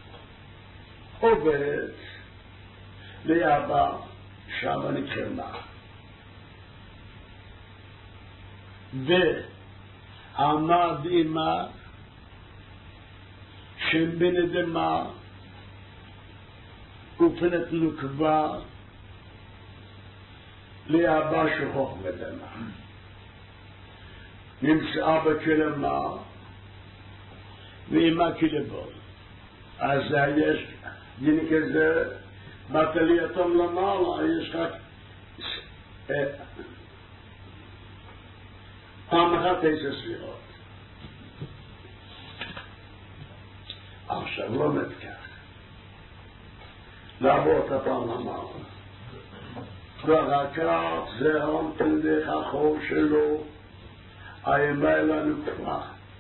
עוברת לאבא שמה נקרמה עמד אימה שם בן אדמה ופנת נוקבה לאבא שחוך מדמה נמצאה בכלמה ואימה כלבון אז יש דין כזה בתלייתם למעלה יש רק פעם אחת 10 ספירות עכשיו לא מתכך לעבור את הפעם למעלה ואחר כך זה עומתן דרך החור שלו האימה אלינו כבר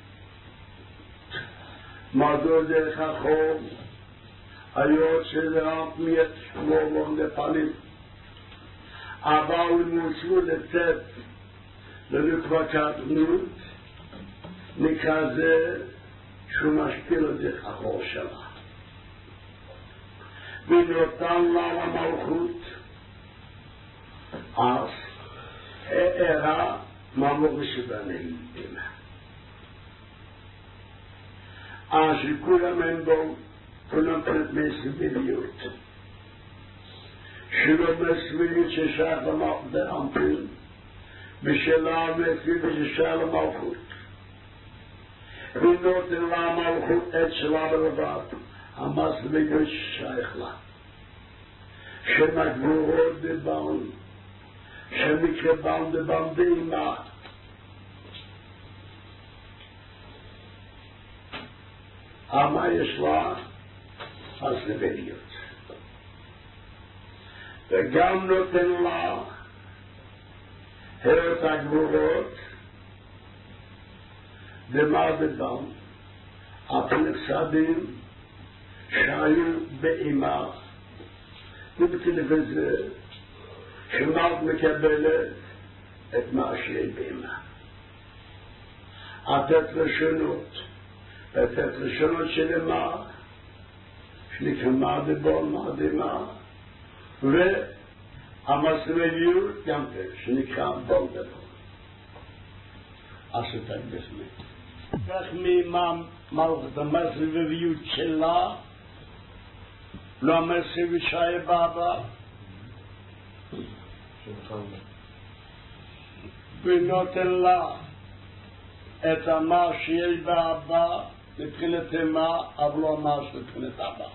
מדור דרך החור היות שזה עומתן שמורון לפנים אבל מוצאו לתת לנקבה קטנות נקרא זה שהוא משפיל את דרך החור שלה ונותן לה למלכות אז הערה ממור שבנים אימה אז שכולם הם בו כולם פרט מסביליות שלא מסביליות ששייך לאמפין ושלה מסביליות ששייך למלכות ונותן לה המלכות את שלה בלבד המסביליות ששייך לה שמגבורות דבן שמקרבן דבן דאימה מה יש לה? הסביליות וגם נותן לה הרת הגבורות דמה דבן הפלסדים שהיו באימה ובתלף הזה שמרת מקבלת את מה שיהיה באימה לתת לשונות לתת לשונות שלמה שנקרא מעדבון מעדמה והמסמליות גם שנקרא בולדבון עשו תקדסמי כך ממלכת המסמליות שלה לא המסמליות שהיה באבא ונותן לה את מה שיש באבא מבחינת אמה, אבל לא מה מבחינת אבא.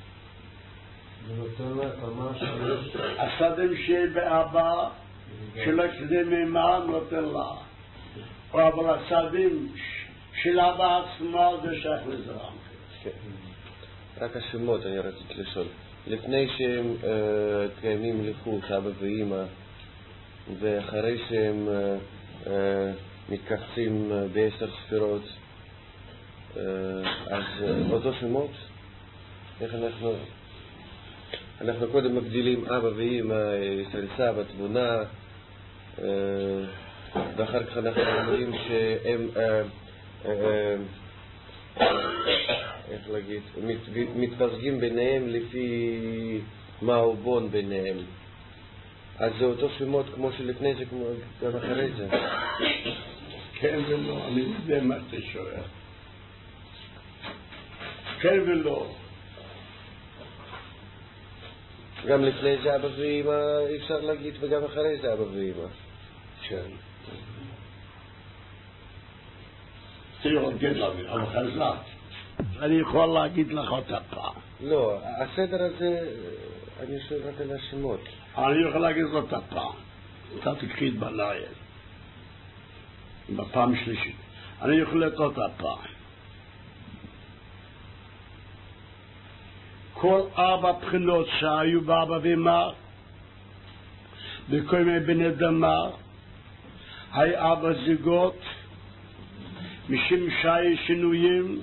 ונותן לה את מה שיש הסדם שיש באבא של הקדם אמה נותן לה אבל הסדים של אבא עצמה זה שייך לזרם. רק השמות אני רציתי לשאול לפני שהם קיימים לחוש אבא ואמא ואחרי שהם מתכחסים ב10 ספירות אז אותו שמות איך אנחנו קודם מגדילים אבא ואמא ישראל סבא תבונה ואחר כך אנחנו אומרים שהם איך להגיד מתפזגים ביניהם לפי מה הוא בון ביניהם אז זה אותו שמות כמו שלפני זה כמו גם אחרי זה כן ולא, אני יודע מה אתה שואל כן ולא גם לפני זה אבא ואמא אפשר להגיד וגם אחרי זה אבא ואמא כן תראו להגיד להגיד אבל חזק אני יכול להגיד לך אותה פעם לא, הסדר הזה אני שואל רק על השמות אני יכול להגיד אותה פעם אתה תקחי את בלילה בפעם שלישית אני יכול לתת אותה פעם כל 4 בחינות שהיו באבא ואמא בכל מיני בני אדמה היה אבא זוגות משום שהיו שינויים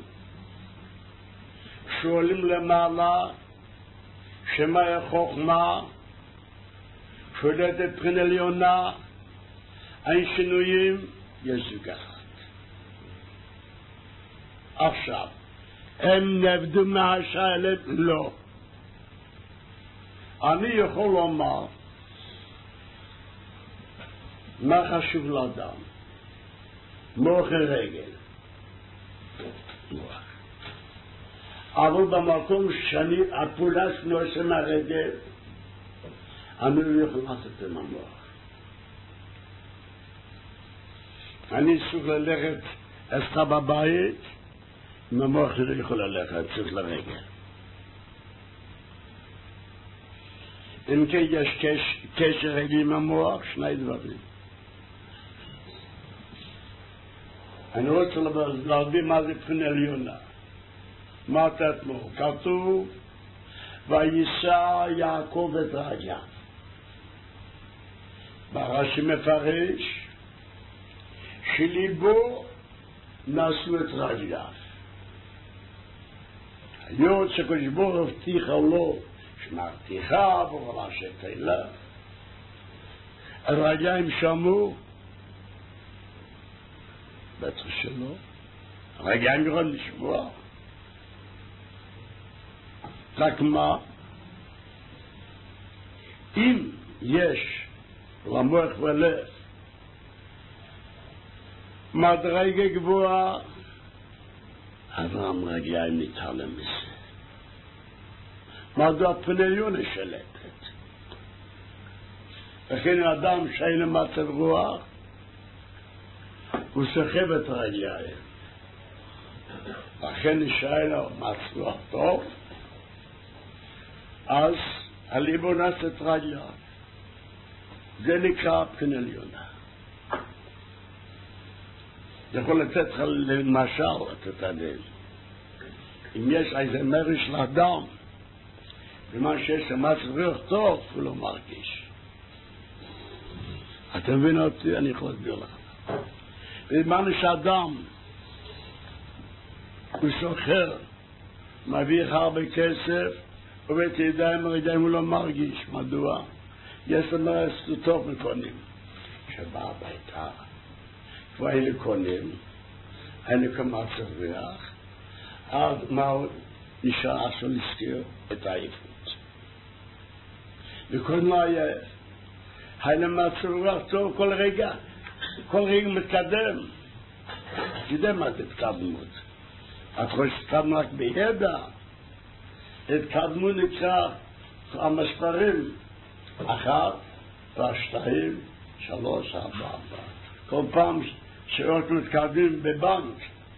שואלים למעלה שמאי חוכמה שולטת בחינה עליונה אין שינויים יש זוג אחד עכשיו הם נבדו מהשאלה לא אני יכול לומר מה חשוב לאדם מוח רגל. מוח. אבל במקום שאני, הפעולה שאני עושה מהרגל, אני לא יכול לעשות את זה מהמוח. אני צריך ללכת אצלך בבית, עם המוח לא יכול ללכת, צריך לרגל. אם כן יש קשר רגל עם המוח, שני דברים. אני רוצה להבין מה זה בחינה עליונה. מה תתנו? כתוב, וישא יעקב את רגליו. ברש"י מפרש, שליבו נשאו את רגליו. היות שקדוש ברוך הוא הבטיח לו, שמבטיחה ברורה שתהילה, הרגליים שמעו, בטח שלא, הרגליים יכולים לשמוע. רק מה? אם יש למוח ולב מדרגה גבוהה, אברהם רגליים מתעלם מזה. מדוע פניון השלטת? לכן האדם שאין למצב רוח, הוא סוחב את רגליים. לכן נשאר לו מצב רוח טוב, אז הליבו נס את רגליים. זה נקרא בחינה עליונה. יכול לתת לך למשל את הדין. אם יש איזה מרש לאדם, ומה שיש למצב רוח טוב, הוא לא מרגיש. אתה מבין אותי? אני יכול להסביר לך. בזמן שאדם הוא סוחר, מביא הרבה כסף, ובית ידיים ורגליים הוא לא מרגיש. מדוע? יש למרס טוב מקונים. שבא הביתה, כבר היינו קונים, היינו כמצב ריח, אז מה נשאר אסור להזכיר? את העייפות. וכל מה היה? היינו מצב ריח טוב כל רגע מתקדם. תדע מה זה התקדמות. את חושבת התקדמו רק בידע. התקדמו נקרא המספרים 1, 2, 3, 4. כל פעם שאנחנו מתקדמים בבנק,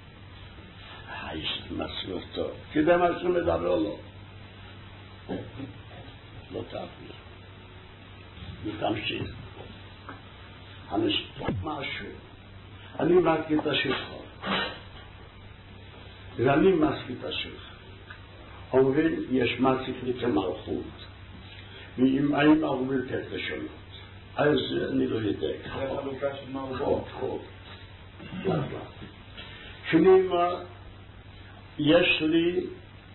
יש מסלול טוב. תדע מה שהוא מדבר לו. לא תפני. ותמשיך. משהו. אני מכיר את השפחה. ואני מכיר את השפחה. אומרים, יש מציף כמלכות. ואם אין מרובים תת לשונות. אז אני לא יודע. זה חלוקה של מרובות. חוק. שנאמר, יש לי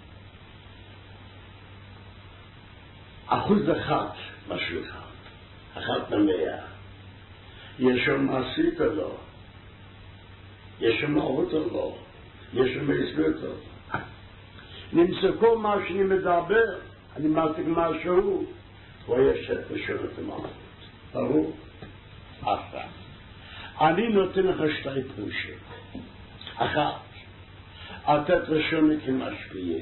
1% בשפחה. 1 ב100. יש שם מעשית או לא? יש שם מהות או לא? יש שם הסברת או לא? נמצא כל מה שאני מדבר, אני מעתיק משהו, הוא יש את לשונות המהות. ברור? אחת. אני נותן לך 2 פירושים. 1. לתת לשונות כמשפיעים.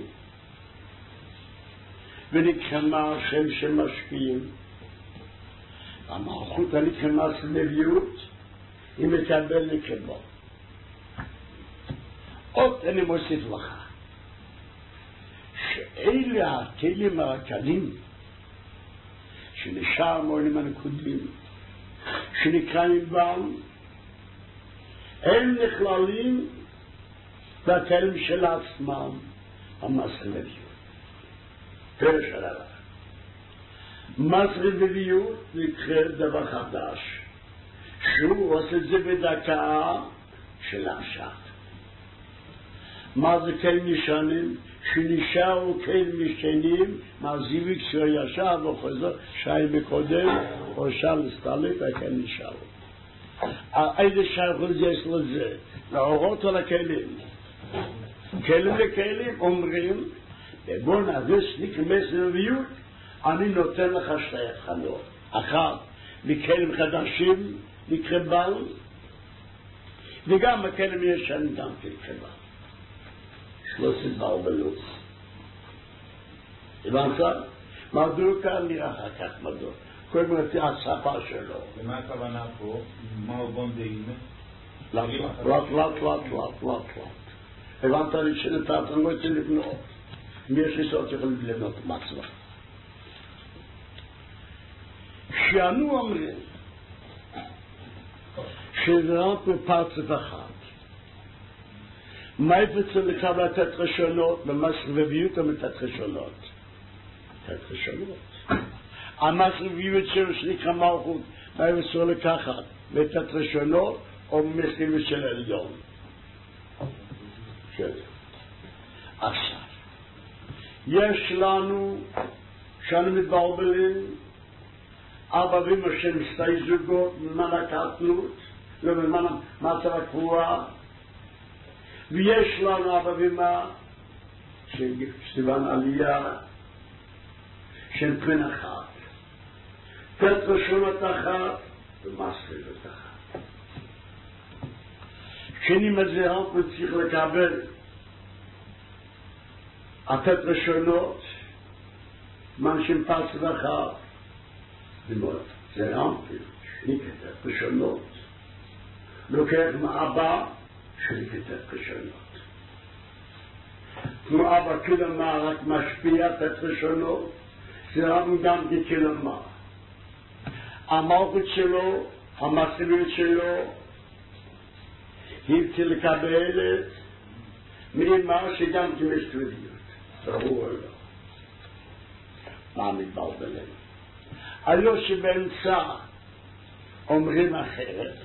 ונקרמה שם שמשפיעים. המלכות הנקרמה של נביאות, היא מקבל נקרמה. עוד אני מוסיף לך, שאלה הכלים הקלים, שנשאר מועלים הנקודים, שנקראים בם, הם נכללים בכלים של עצמם, המסר נביאות. פרש עליו. מסר נביאות נקרא דבר חדש, שהוא עושה את זה בדקה של עכשיו. מה זה כן נשנים? שנשארו כן משנים, מהזיוויק שהוא ישב וחוזר, שי בקודם, או שם לסטלית, כן נשארו. איזה שייכות יש לזה? להורות על הכלים. כלים לכלים אומרים, בוא נעביר נקרא נביאות, אני נותן לך 2 הבחנות. 1, מכלים חדשים נקרא בל, וגם הכלם ישן גם כלכבה. שלוש התבלבלות. הבנת? מדוע כאן נראה אחר כך מדוע? קודם כל השפה שלו. ומה הכוונה פה? מהו בונדאים? לאט. הבנת לי שנתת, אני לא רוצה לבנות. אם יש לי סוד שיכולים לבנות מצווה. שאנו אומרים שזה רק בפרצף אחד. מה יפצה לך לתת ראשונות? במסרביות או מתת ראשונות? מתת ראשונות. המסרביות שלו שנקרא מלכות, מה יפצה לקחת? מתת ראשונות או מסרביות של עליון? עכשיו, יש לנו, שאנו מתבלבלים, אבא ואמא שהם שתי זוגות ממן הקטנות, לא ממן מצב הקבועה, ויש לנו אבא ואמא שסיוון עלייה, שהם פן אחת, תת ראשונות אחת ומסרבת אחת. כשאני מזהה וצריך לקבל התת ראשונות, מנשים פס ואחר, זה רמפי, שנקראת ראשונות. לוקח מאבא, שנקראת ראשונות. כמו אבא כלמה רק משפיע תת ראשונות, זה רמפי גם כלמה. המלכות שלו, המסרביות שלו, היא לקבלת מאמא שגם כמשתודיות. ברור לו. מה מתבלבלים? הלא שבאמצע אומרים אחרת.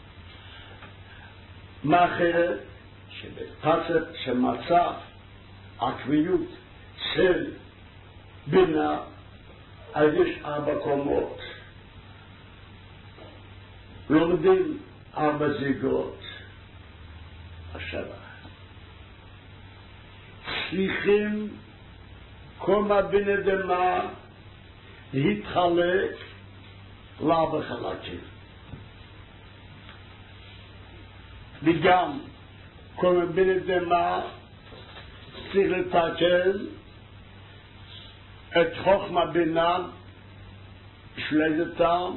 מה אחרת? שבפסק שמצא הקביעות של בינה, אז יש 4 קומות. לומדים 4 זיגות. השבע. צריכים קומה בן אדמה להתחלק ל4 חלקים. וגם קומה בן אדמה צריך לתקן את חוכמה בינה בשביל איזה טעם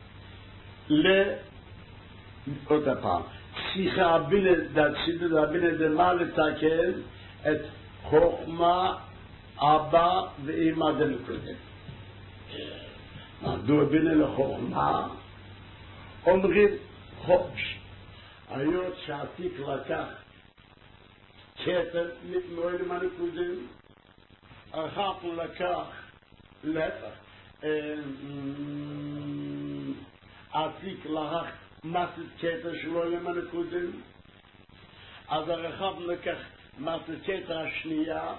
עוד הפעם. צריכה הבן אדמה לתקן את חוכמה אבא ואמא דנקודם. מדוע בינה לחוכמה? אומרים חופש. היות שעתיק לקח כתר מתנועל מהנקודם, אחר הוא לקח להפך. עתיק לקח מסת כתר שלו למנקודם, אז הרחב לקח מסת כתר השנייה,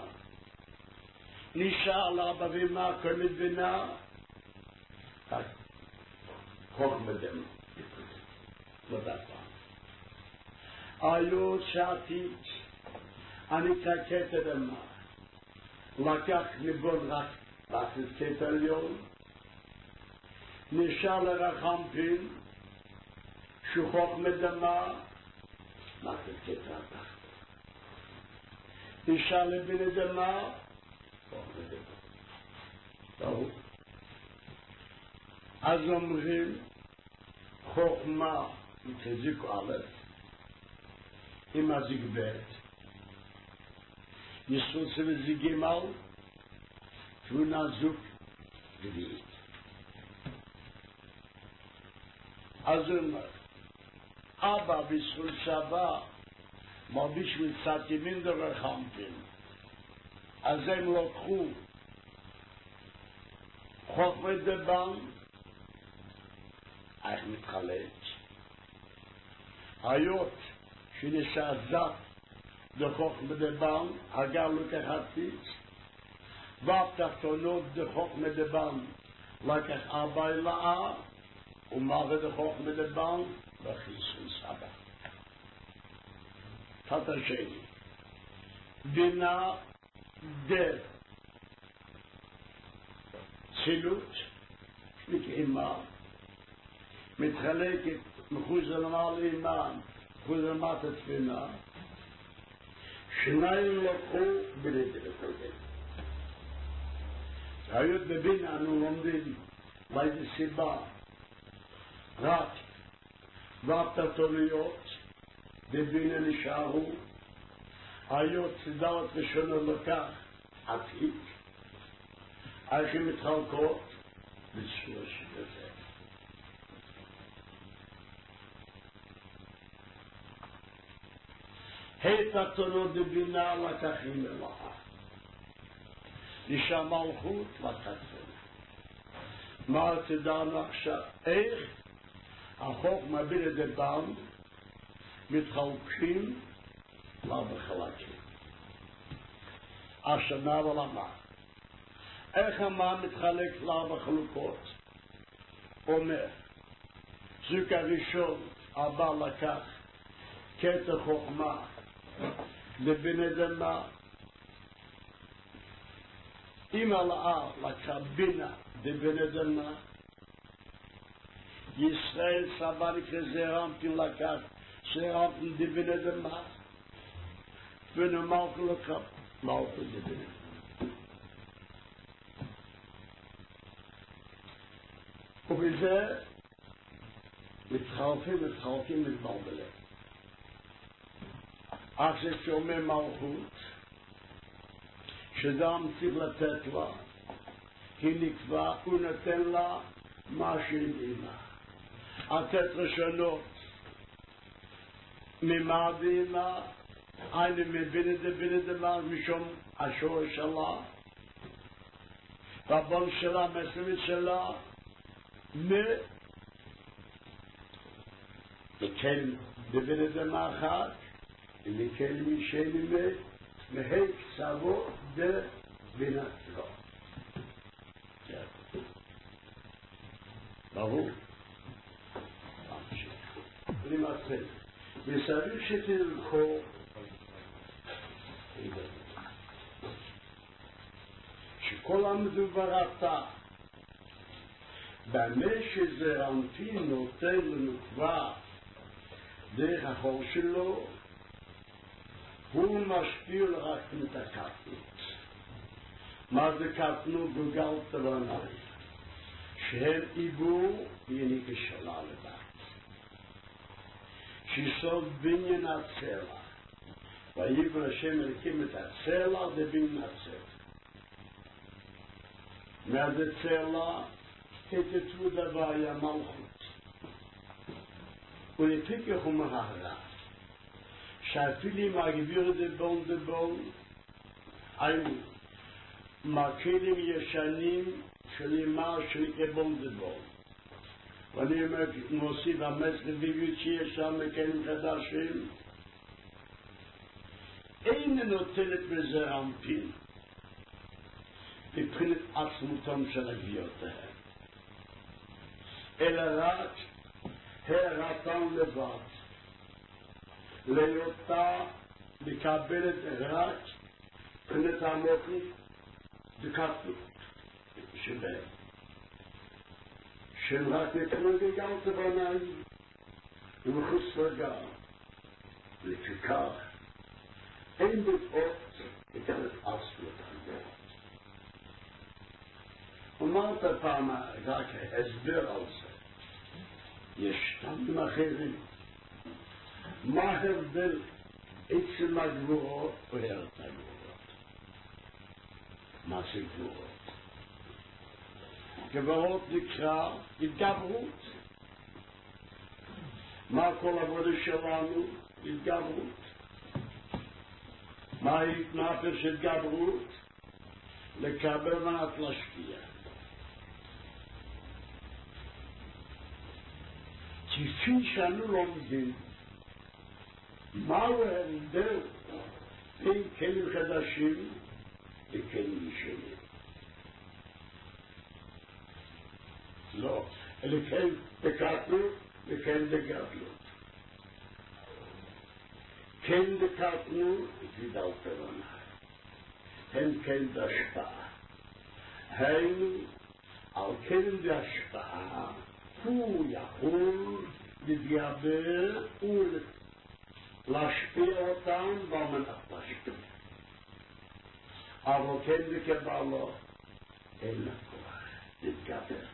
נשאר לאבא ואמא קומת בינה, חוכמה דם, לא היות שעתיק אני ככתר אמה, לקח מבון רק מסת כתר עליון, נשאר לרחמפין שחוכמה דמה מסת כתר תחת. נשאר לבן אדמה חוכמה דמה. טוב. אז אומרים חוכמה מתזיק א' עם הזיק ב' יסוץ וזיק ג' שהוא נזוק רביעית. אז הוא אומר אבא בזכות שווה מרביש מצד ימין דרחמפין, אז הם לקחו חוכמה דבן, איך מתחלק? היות שנשעזת דחוכמה דבן, אגר לוקח עתיץ, והתחתונות דחוכמה דבן, לקח אבא אלאה, ומה דחוכמה דבן? בחיסון סבא. תת השני, בינה דר צילות, נקעימה, מתחלקת מחוץ לנמל אימן, חוזמת התפינה, שניים לקחו בלתי לקודם. היות בבינה אנו לומדים באיזה סיבה רק והפתתוניות בבינה נשארו, היות סדרת ראשונה לקח עתיק, איך הן מתחלקות בשלוש בזה. התתונות בבינה לקחים אלוהה, נשאר מלכות לתתונה. מה תדענו עכשיו? איך החוכמה בלדבם מתחלקים לה בחלקים. השנה ולמה איך המה מתחלק לה בחלוקות? אומר זוג הראשון הבא לקח קטע חוכמה לבין אדמה, אם הלאה לקחה בינה לבין אדמה, ישראל סבר כזרמפין לקח זרמפין לבין אדמה, ונמלכו לקח מלכו לבין אדמה. ובזה מתחלקים מתבלבלים. אך זה שאומר מלכות, שדם צריך לתת לה, היא נקבע, הוא נתן לה מה שהיא התת ראשונות ממעדים לה, אני מבין את זה בין את זה משום השורש שלה, והבון שלה, מסלמית שלה, וכן בבין את זה מאחד, וכן משני מהי קצבו בבינת לו. ברור? אני מתחיל. מסביב שתלכו שכל המדובר עתה במה שזה אנפין נותן לנו כבר דרך החור שלו, הוא משפיע רק את הקטנות. מה זה קטנות? גולגל תבנאי, שהם איבו יניקה שלה לבד, שיסוד בניין הצלע, ויבר השם הקים את הצלע בבניין הצלע. מה זה צלע? התתו דבר היה מלכות, ולפיקח הוא מהרה שאפילי מהגביר דבון היינו מקלים ישנים שלימה שנקבון דבון, ואני אומר מוסיף המס לביביות שיש שם מקלים חדשים, אין נותנת בזה אנפין מבחינת עצמותם של הגביותיהם, אלא רק הערתם לבד להיותה לקבל את רק מבחינת המוחים דקטנות שבהם שהם רק נתנו גגל תבנאי ומחוץ לגל. לפיכך אין בטעות את עצמות הגבוהות. אמרת פעם רק הסבר על זה, יש טעמים אחרים. מה ההבדל עצם הגבוהות או ארץ הגבוהות? מה זה גבוהות? גבוהות נקרא התגברות. מה כל עבודה שלנו? התגברות. מה ההתנפש התגברות? לקבל מנת להשפיע. כפי שאנו לומדים מהו ההבדל בין כלים חדשים לכלים ישנים. לא, אלא כן דקטנות וכן דגדלות. כן דקטנות וגדל תבנה, הן כן בהשפעה. היינו על כן בהשפעה הוא יכול להתגבר להשפיע אותם במנח להשפיע. אבל כן בקבלה אין לה כוח להתגבר.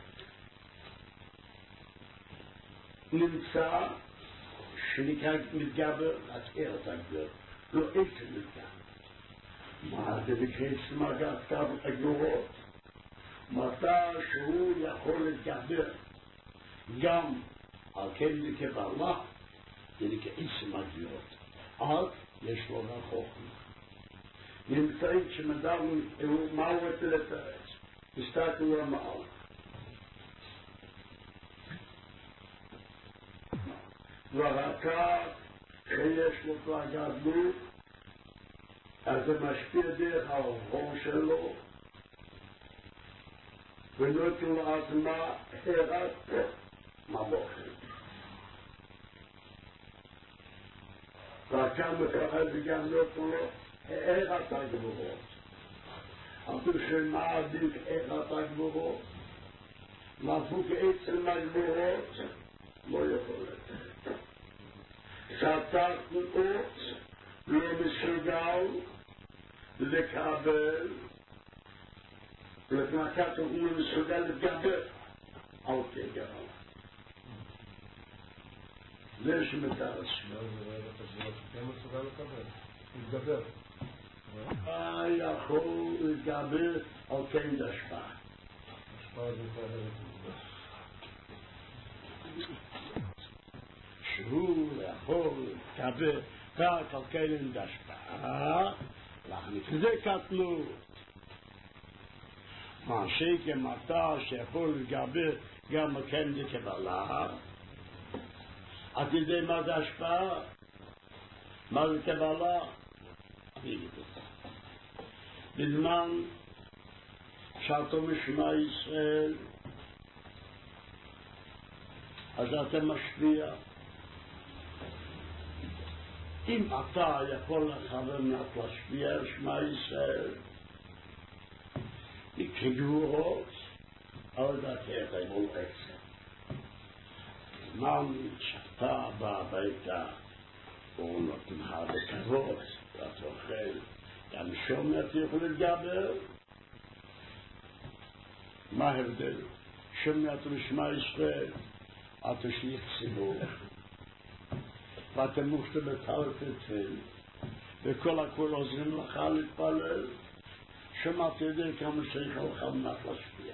נמצא שנקרא מתגבר רק ארץ הגבר, לא עצם מתגבר. מה זה בקרץ מגעת הגבורות? מתי שהוא יכול להתגבר גם על כן בקבלה, זה נקרא עצם הגבורות. אז יש לו חוכמה. נמצאים שמדברים מהו אצל הפרץ, תסתכלו המעל. ורקע שיש לו כבר גדלות, אז זה משפיע דרך האור שלו, ונותן לעצמה הרס מבוכים. רקע מקרב וגם נותן לו הרס הגבורות. אבל שמה עדיף הרס הגבורות? להפוך עצם הגבורות לא יכול לתת. חתכנו אות לא מסוגל לקבל, לקחת הוא מסוגל להתגבר על כגבל. זה שמתארץ. כן מסוגל לקבל, להתגבר. יכול להתגבר על כן דשפעה. השפעה זה כבר להתגבר. שהוא יכול להתגבר רק על כן דשפעה, להכניס לזה קטנות. מה שכמתה שיכול להתגבר גם על כן דקבלה, את יודעת מה זה השפעה? מה זה קבלה? אני אגיד אותה. בזמן שאתה משמע ישראל, אז אתה משפיע. אם אתה יכול לכוון להשפיע שמע ישראל, כגבורות, אבל דעתך יבוא עצם. זמן שאתה בא הביתה, הוא נותן הרבה כבוד, ואתה אוכל, גם שומע אתה יכול להתגבר. מה ההבדל? שומע אתה משמע ישראל, אתה שליח ציבור, ואתה מוכשת בטלפון, וכל הכל עוזרים לך להתפלל. שמעת יודע כמה צריך לך מנת להשפיע.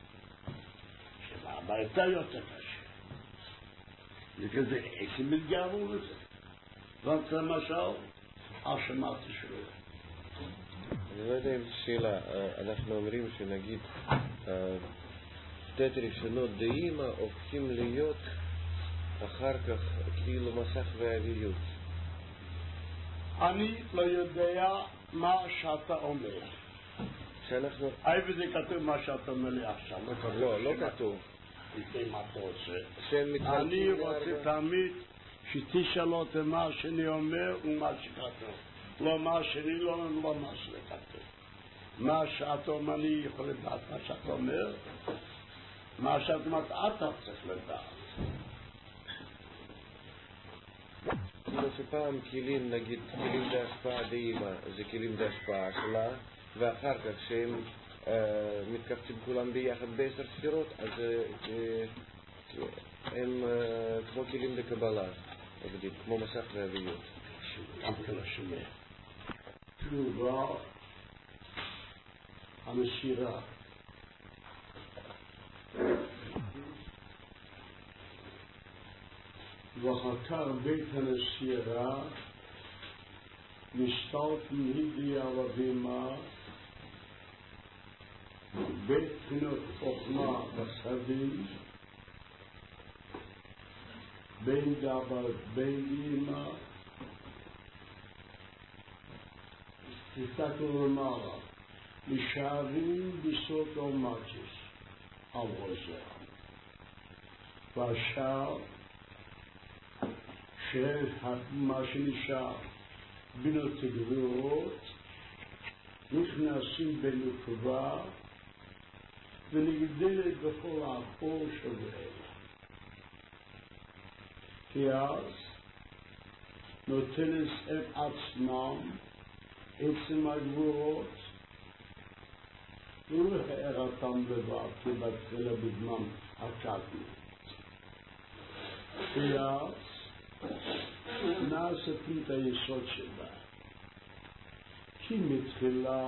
שבהביתה יותר קשה. וכזה עצם מתגערו לזה. ואתה למשל, שמעתי שלו. אני לא יודע אם זו שאלה. אנחנו אומרים שנגיד שתי ראשונות דאימא הופכים להיות אחר כך כאילו מסך ואוויות. אני לא יודע מה שאתה אומר. שאנחנו... וזה כתוב מה שאתה אומר לי עכשיו. לא כתוב. לפני מה אתה עושה. אני רוצה תמיד שתשאל אותי מה שאני אומר ומה שכתוב. לא מה שאני לא מה שכתוב. מה שאתה אומר אני יכול לדעת מה שאתה אומר. מה שאתה אומר אתה צריך לדעת. כאילו שפעם כלים, נגיד, כלים בהשפעה דאימא, זה כלים בהשפעה שלה, ואחר כך שהם מתקבצים כולם ביחד ב10 ספירות, אז הם כמו כלים בקבלה, כמו מסך ואוויות. גם כן השומע. תשובה המסירה. וחקר בית הנסירה מסתלקים הידי הרבימה בית פנות חוכמה בסדים בין דבר בין אימא תסתכלו למעלה נשארים בסוד אומצ'ס על עוזר והשאר שמה שנשאר בינות גבורות נכנסים בנקבה ונגדלת בכל האחור של אלה. כי אז נותנת את עצמם, עצם הגבורות, ולהערתם לבד, כבתחילה בזמן הקדמי. ואז נעשתם את היסוד שלה, כי מתחילה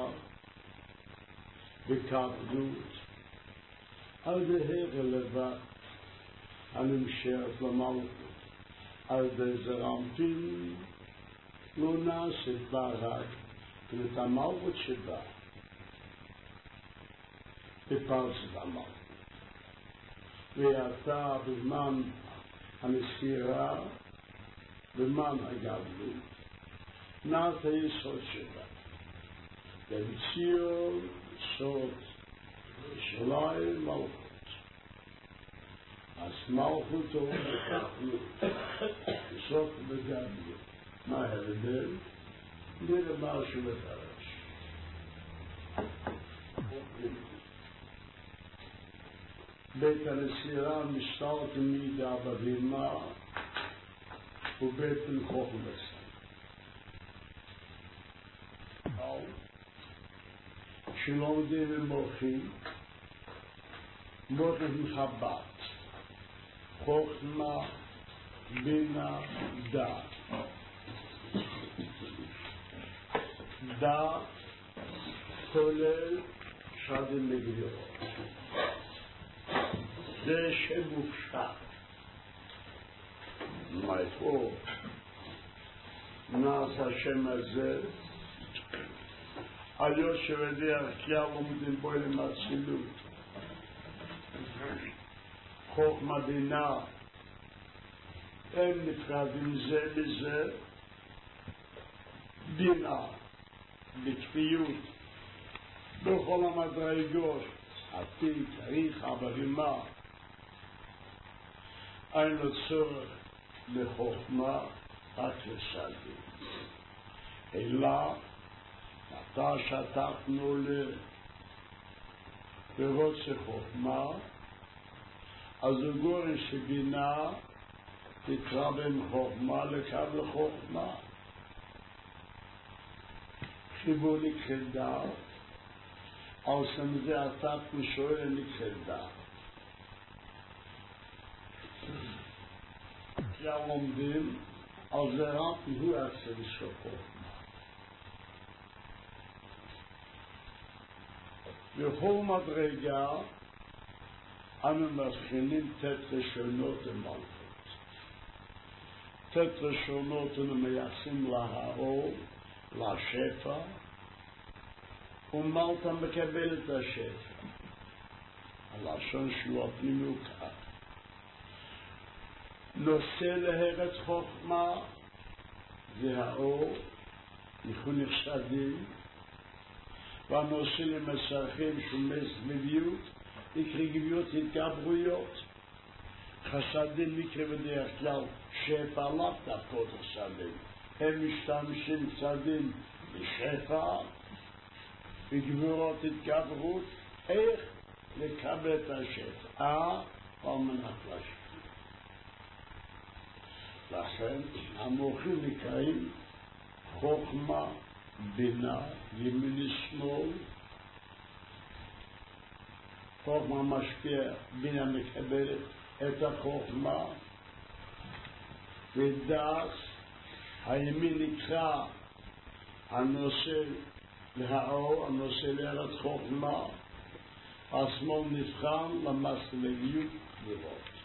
בקפדות, על דהר לבד, הנמשרת למלכות, על דזרמתים, לא נעשית בה רק, ואת המלכות שבה, בפרצת המלכות. ואתה בזמן המסירה, בזמן הגבלות, נעת היסוד שבה. במציאות סוד שלי מלכות. אז מלכותו בקפלות, סוד בגבלות. מה ההבדל? נראה משהו מפרש. בית הנסירה משטר תמידה בבימה ובית חוכמס. שלומדים ומורחים מות מחבת, חוכמה, בינה, דעת. דעת כולל שדים מגבירות. זה שמופשט. מאיפה נעשה השם הזה? על יושב הדרך כלל עומדים בו למצלות. חוכמה בינה, הם נפרדים זה לזה. בינה, בכפיות, בכל המדרגות, עתיק, עריכה, ברימה, אין לו צורך לחוכמה, רק לסדים. אלא, אתה שתקנו לרוצה חוכמה, אז הוא גורם שבינה תקרא בין חוכמה לקו לחוכמה. חיבור נכחדה, על סמזה עתק משואל נכחדה. כלל עומדים, על זה רק הוא עצם של חוכמה. בכל מדרגה, אנו מבחינים תת ראשונות למלכות. תת ראשונות אנו מייחסים להאור, לשפע, ומלכה מקבל את השפע. הלשון שלו פנימוקה. נושא להרץ חוכמה, זה האור, ייחוד נחשדים, והנושא למסרחים שומס גביות, יקרה גביות התגברויות. חסדים מקרה בדרך כלל שפע לאו דווקא חסדים. הם משתמשים צדים בשפע, בגבורות התגברות, איך לקבל את השפע, על מנת להשפיע. לכן המוחים נקראים חוכמה, בינה, ימין שמאל, חוכמה משפיע, בינה מקבלת את החוכמה, ודעת, הימין נקרא הנושא להאור, הנושא להרץ חוכמה, השמאל נבחן למסלגיות לראות.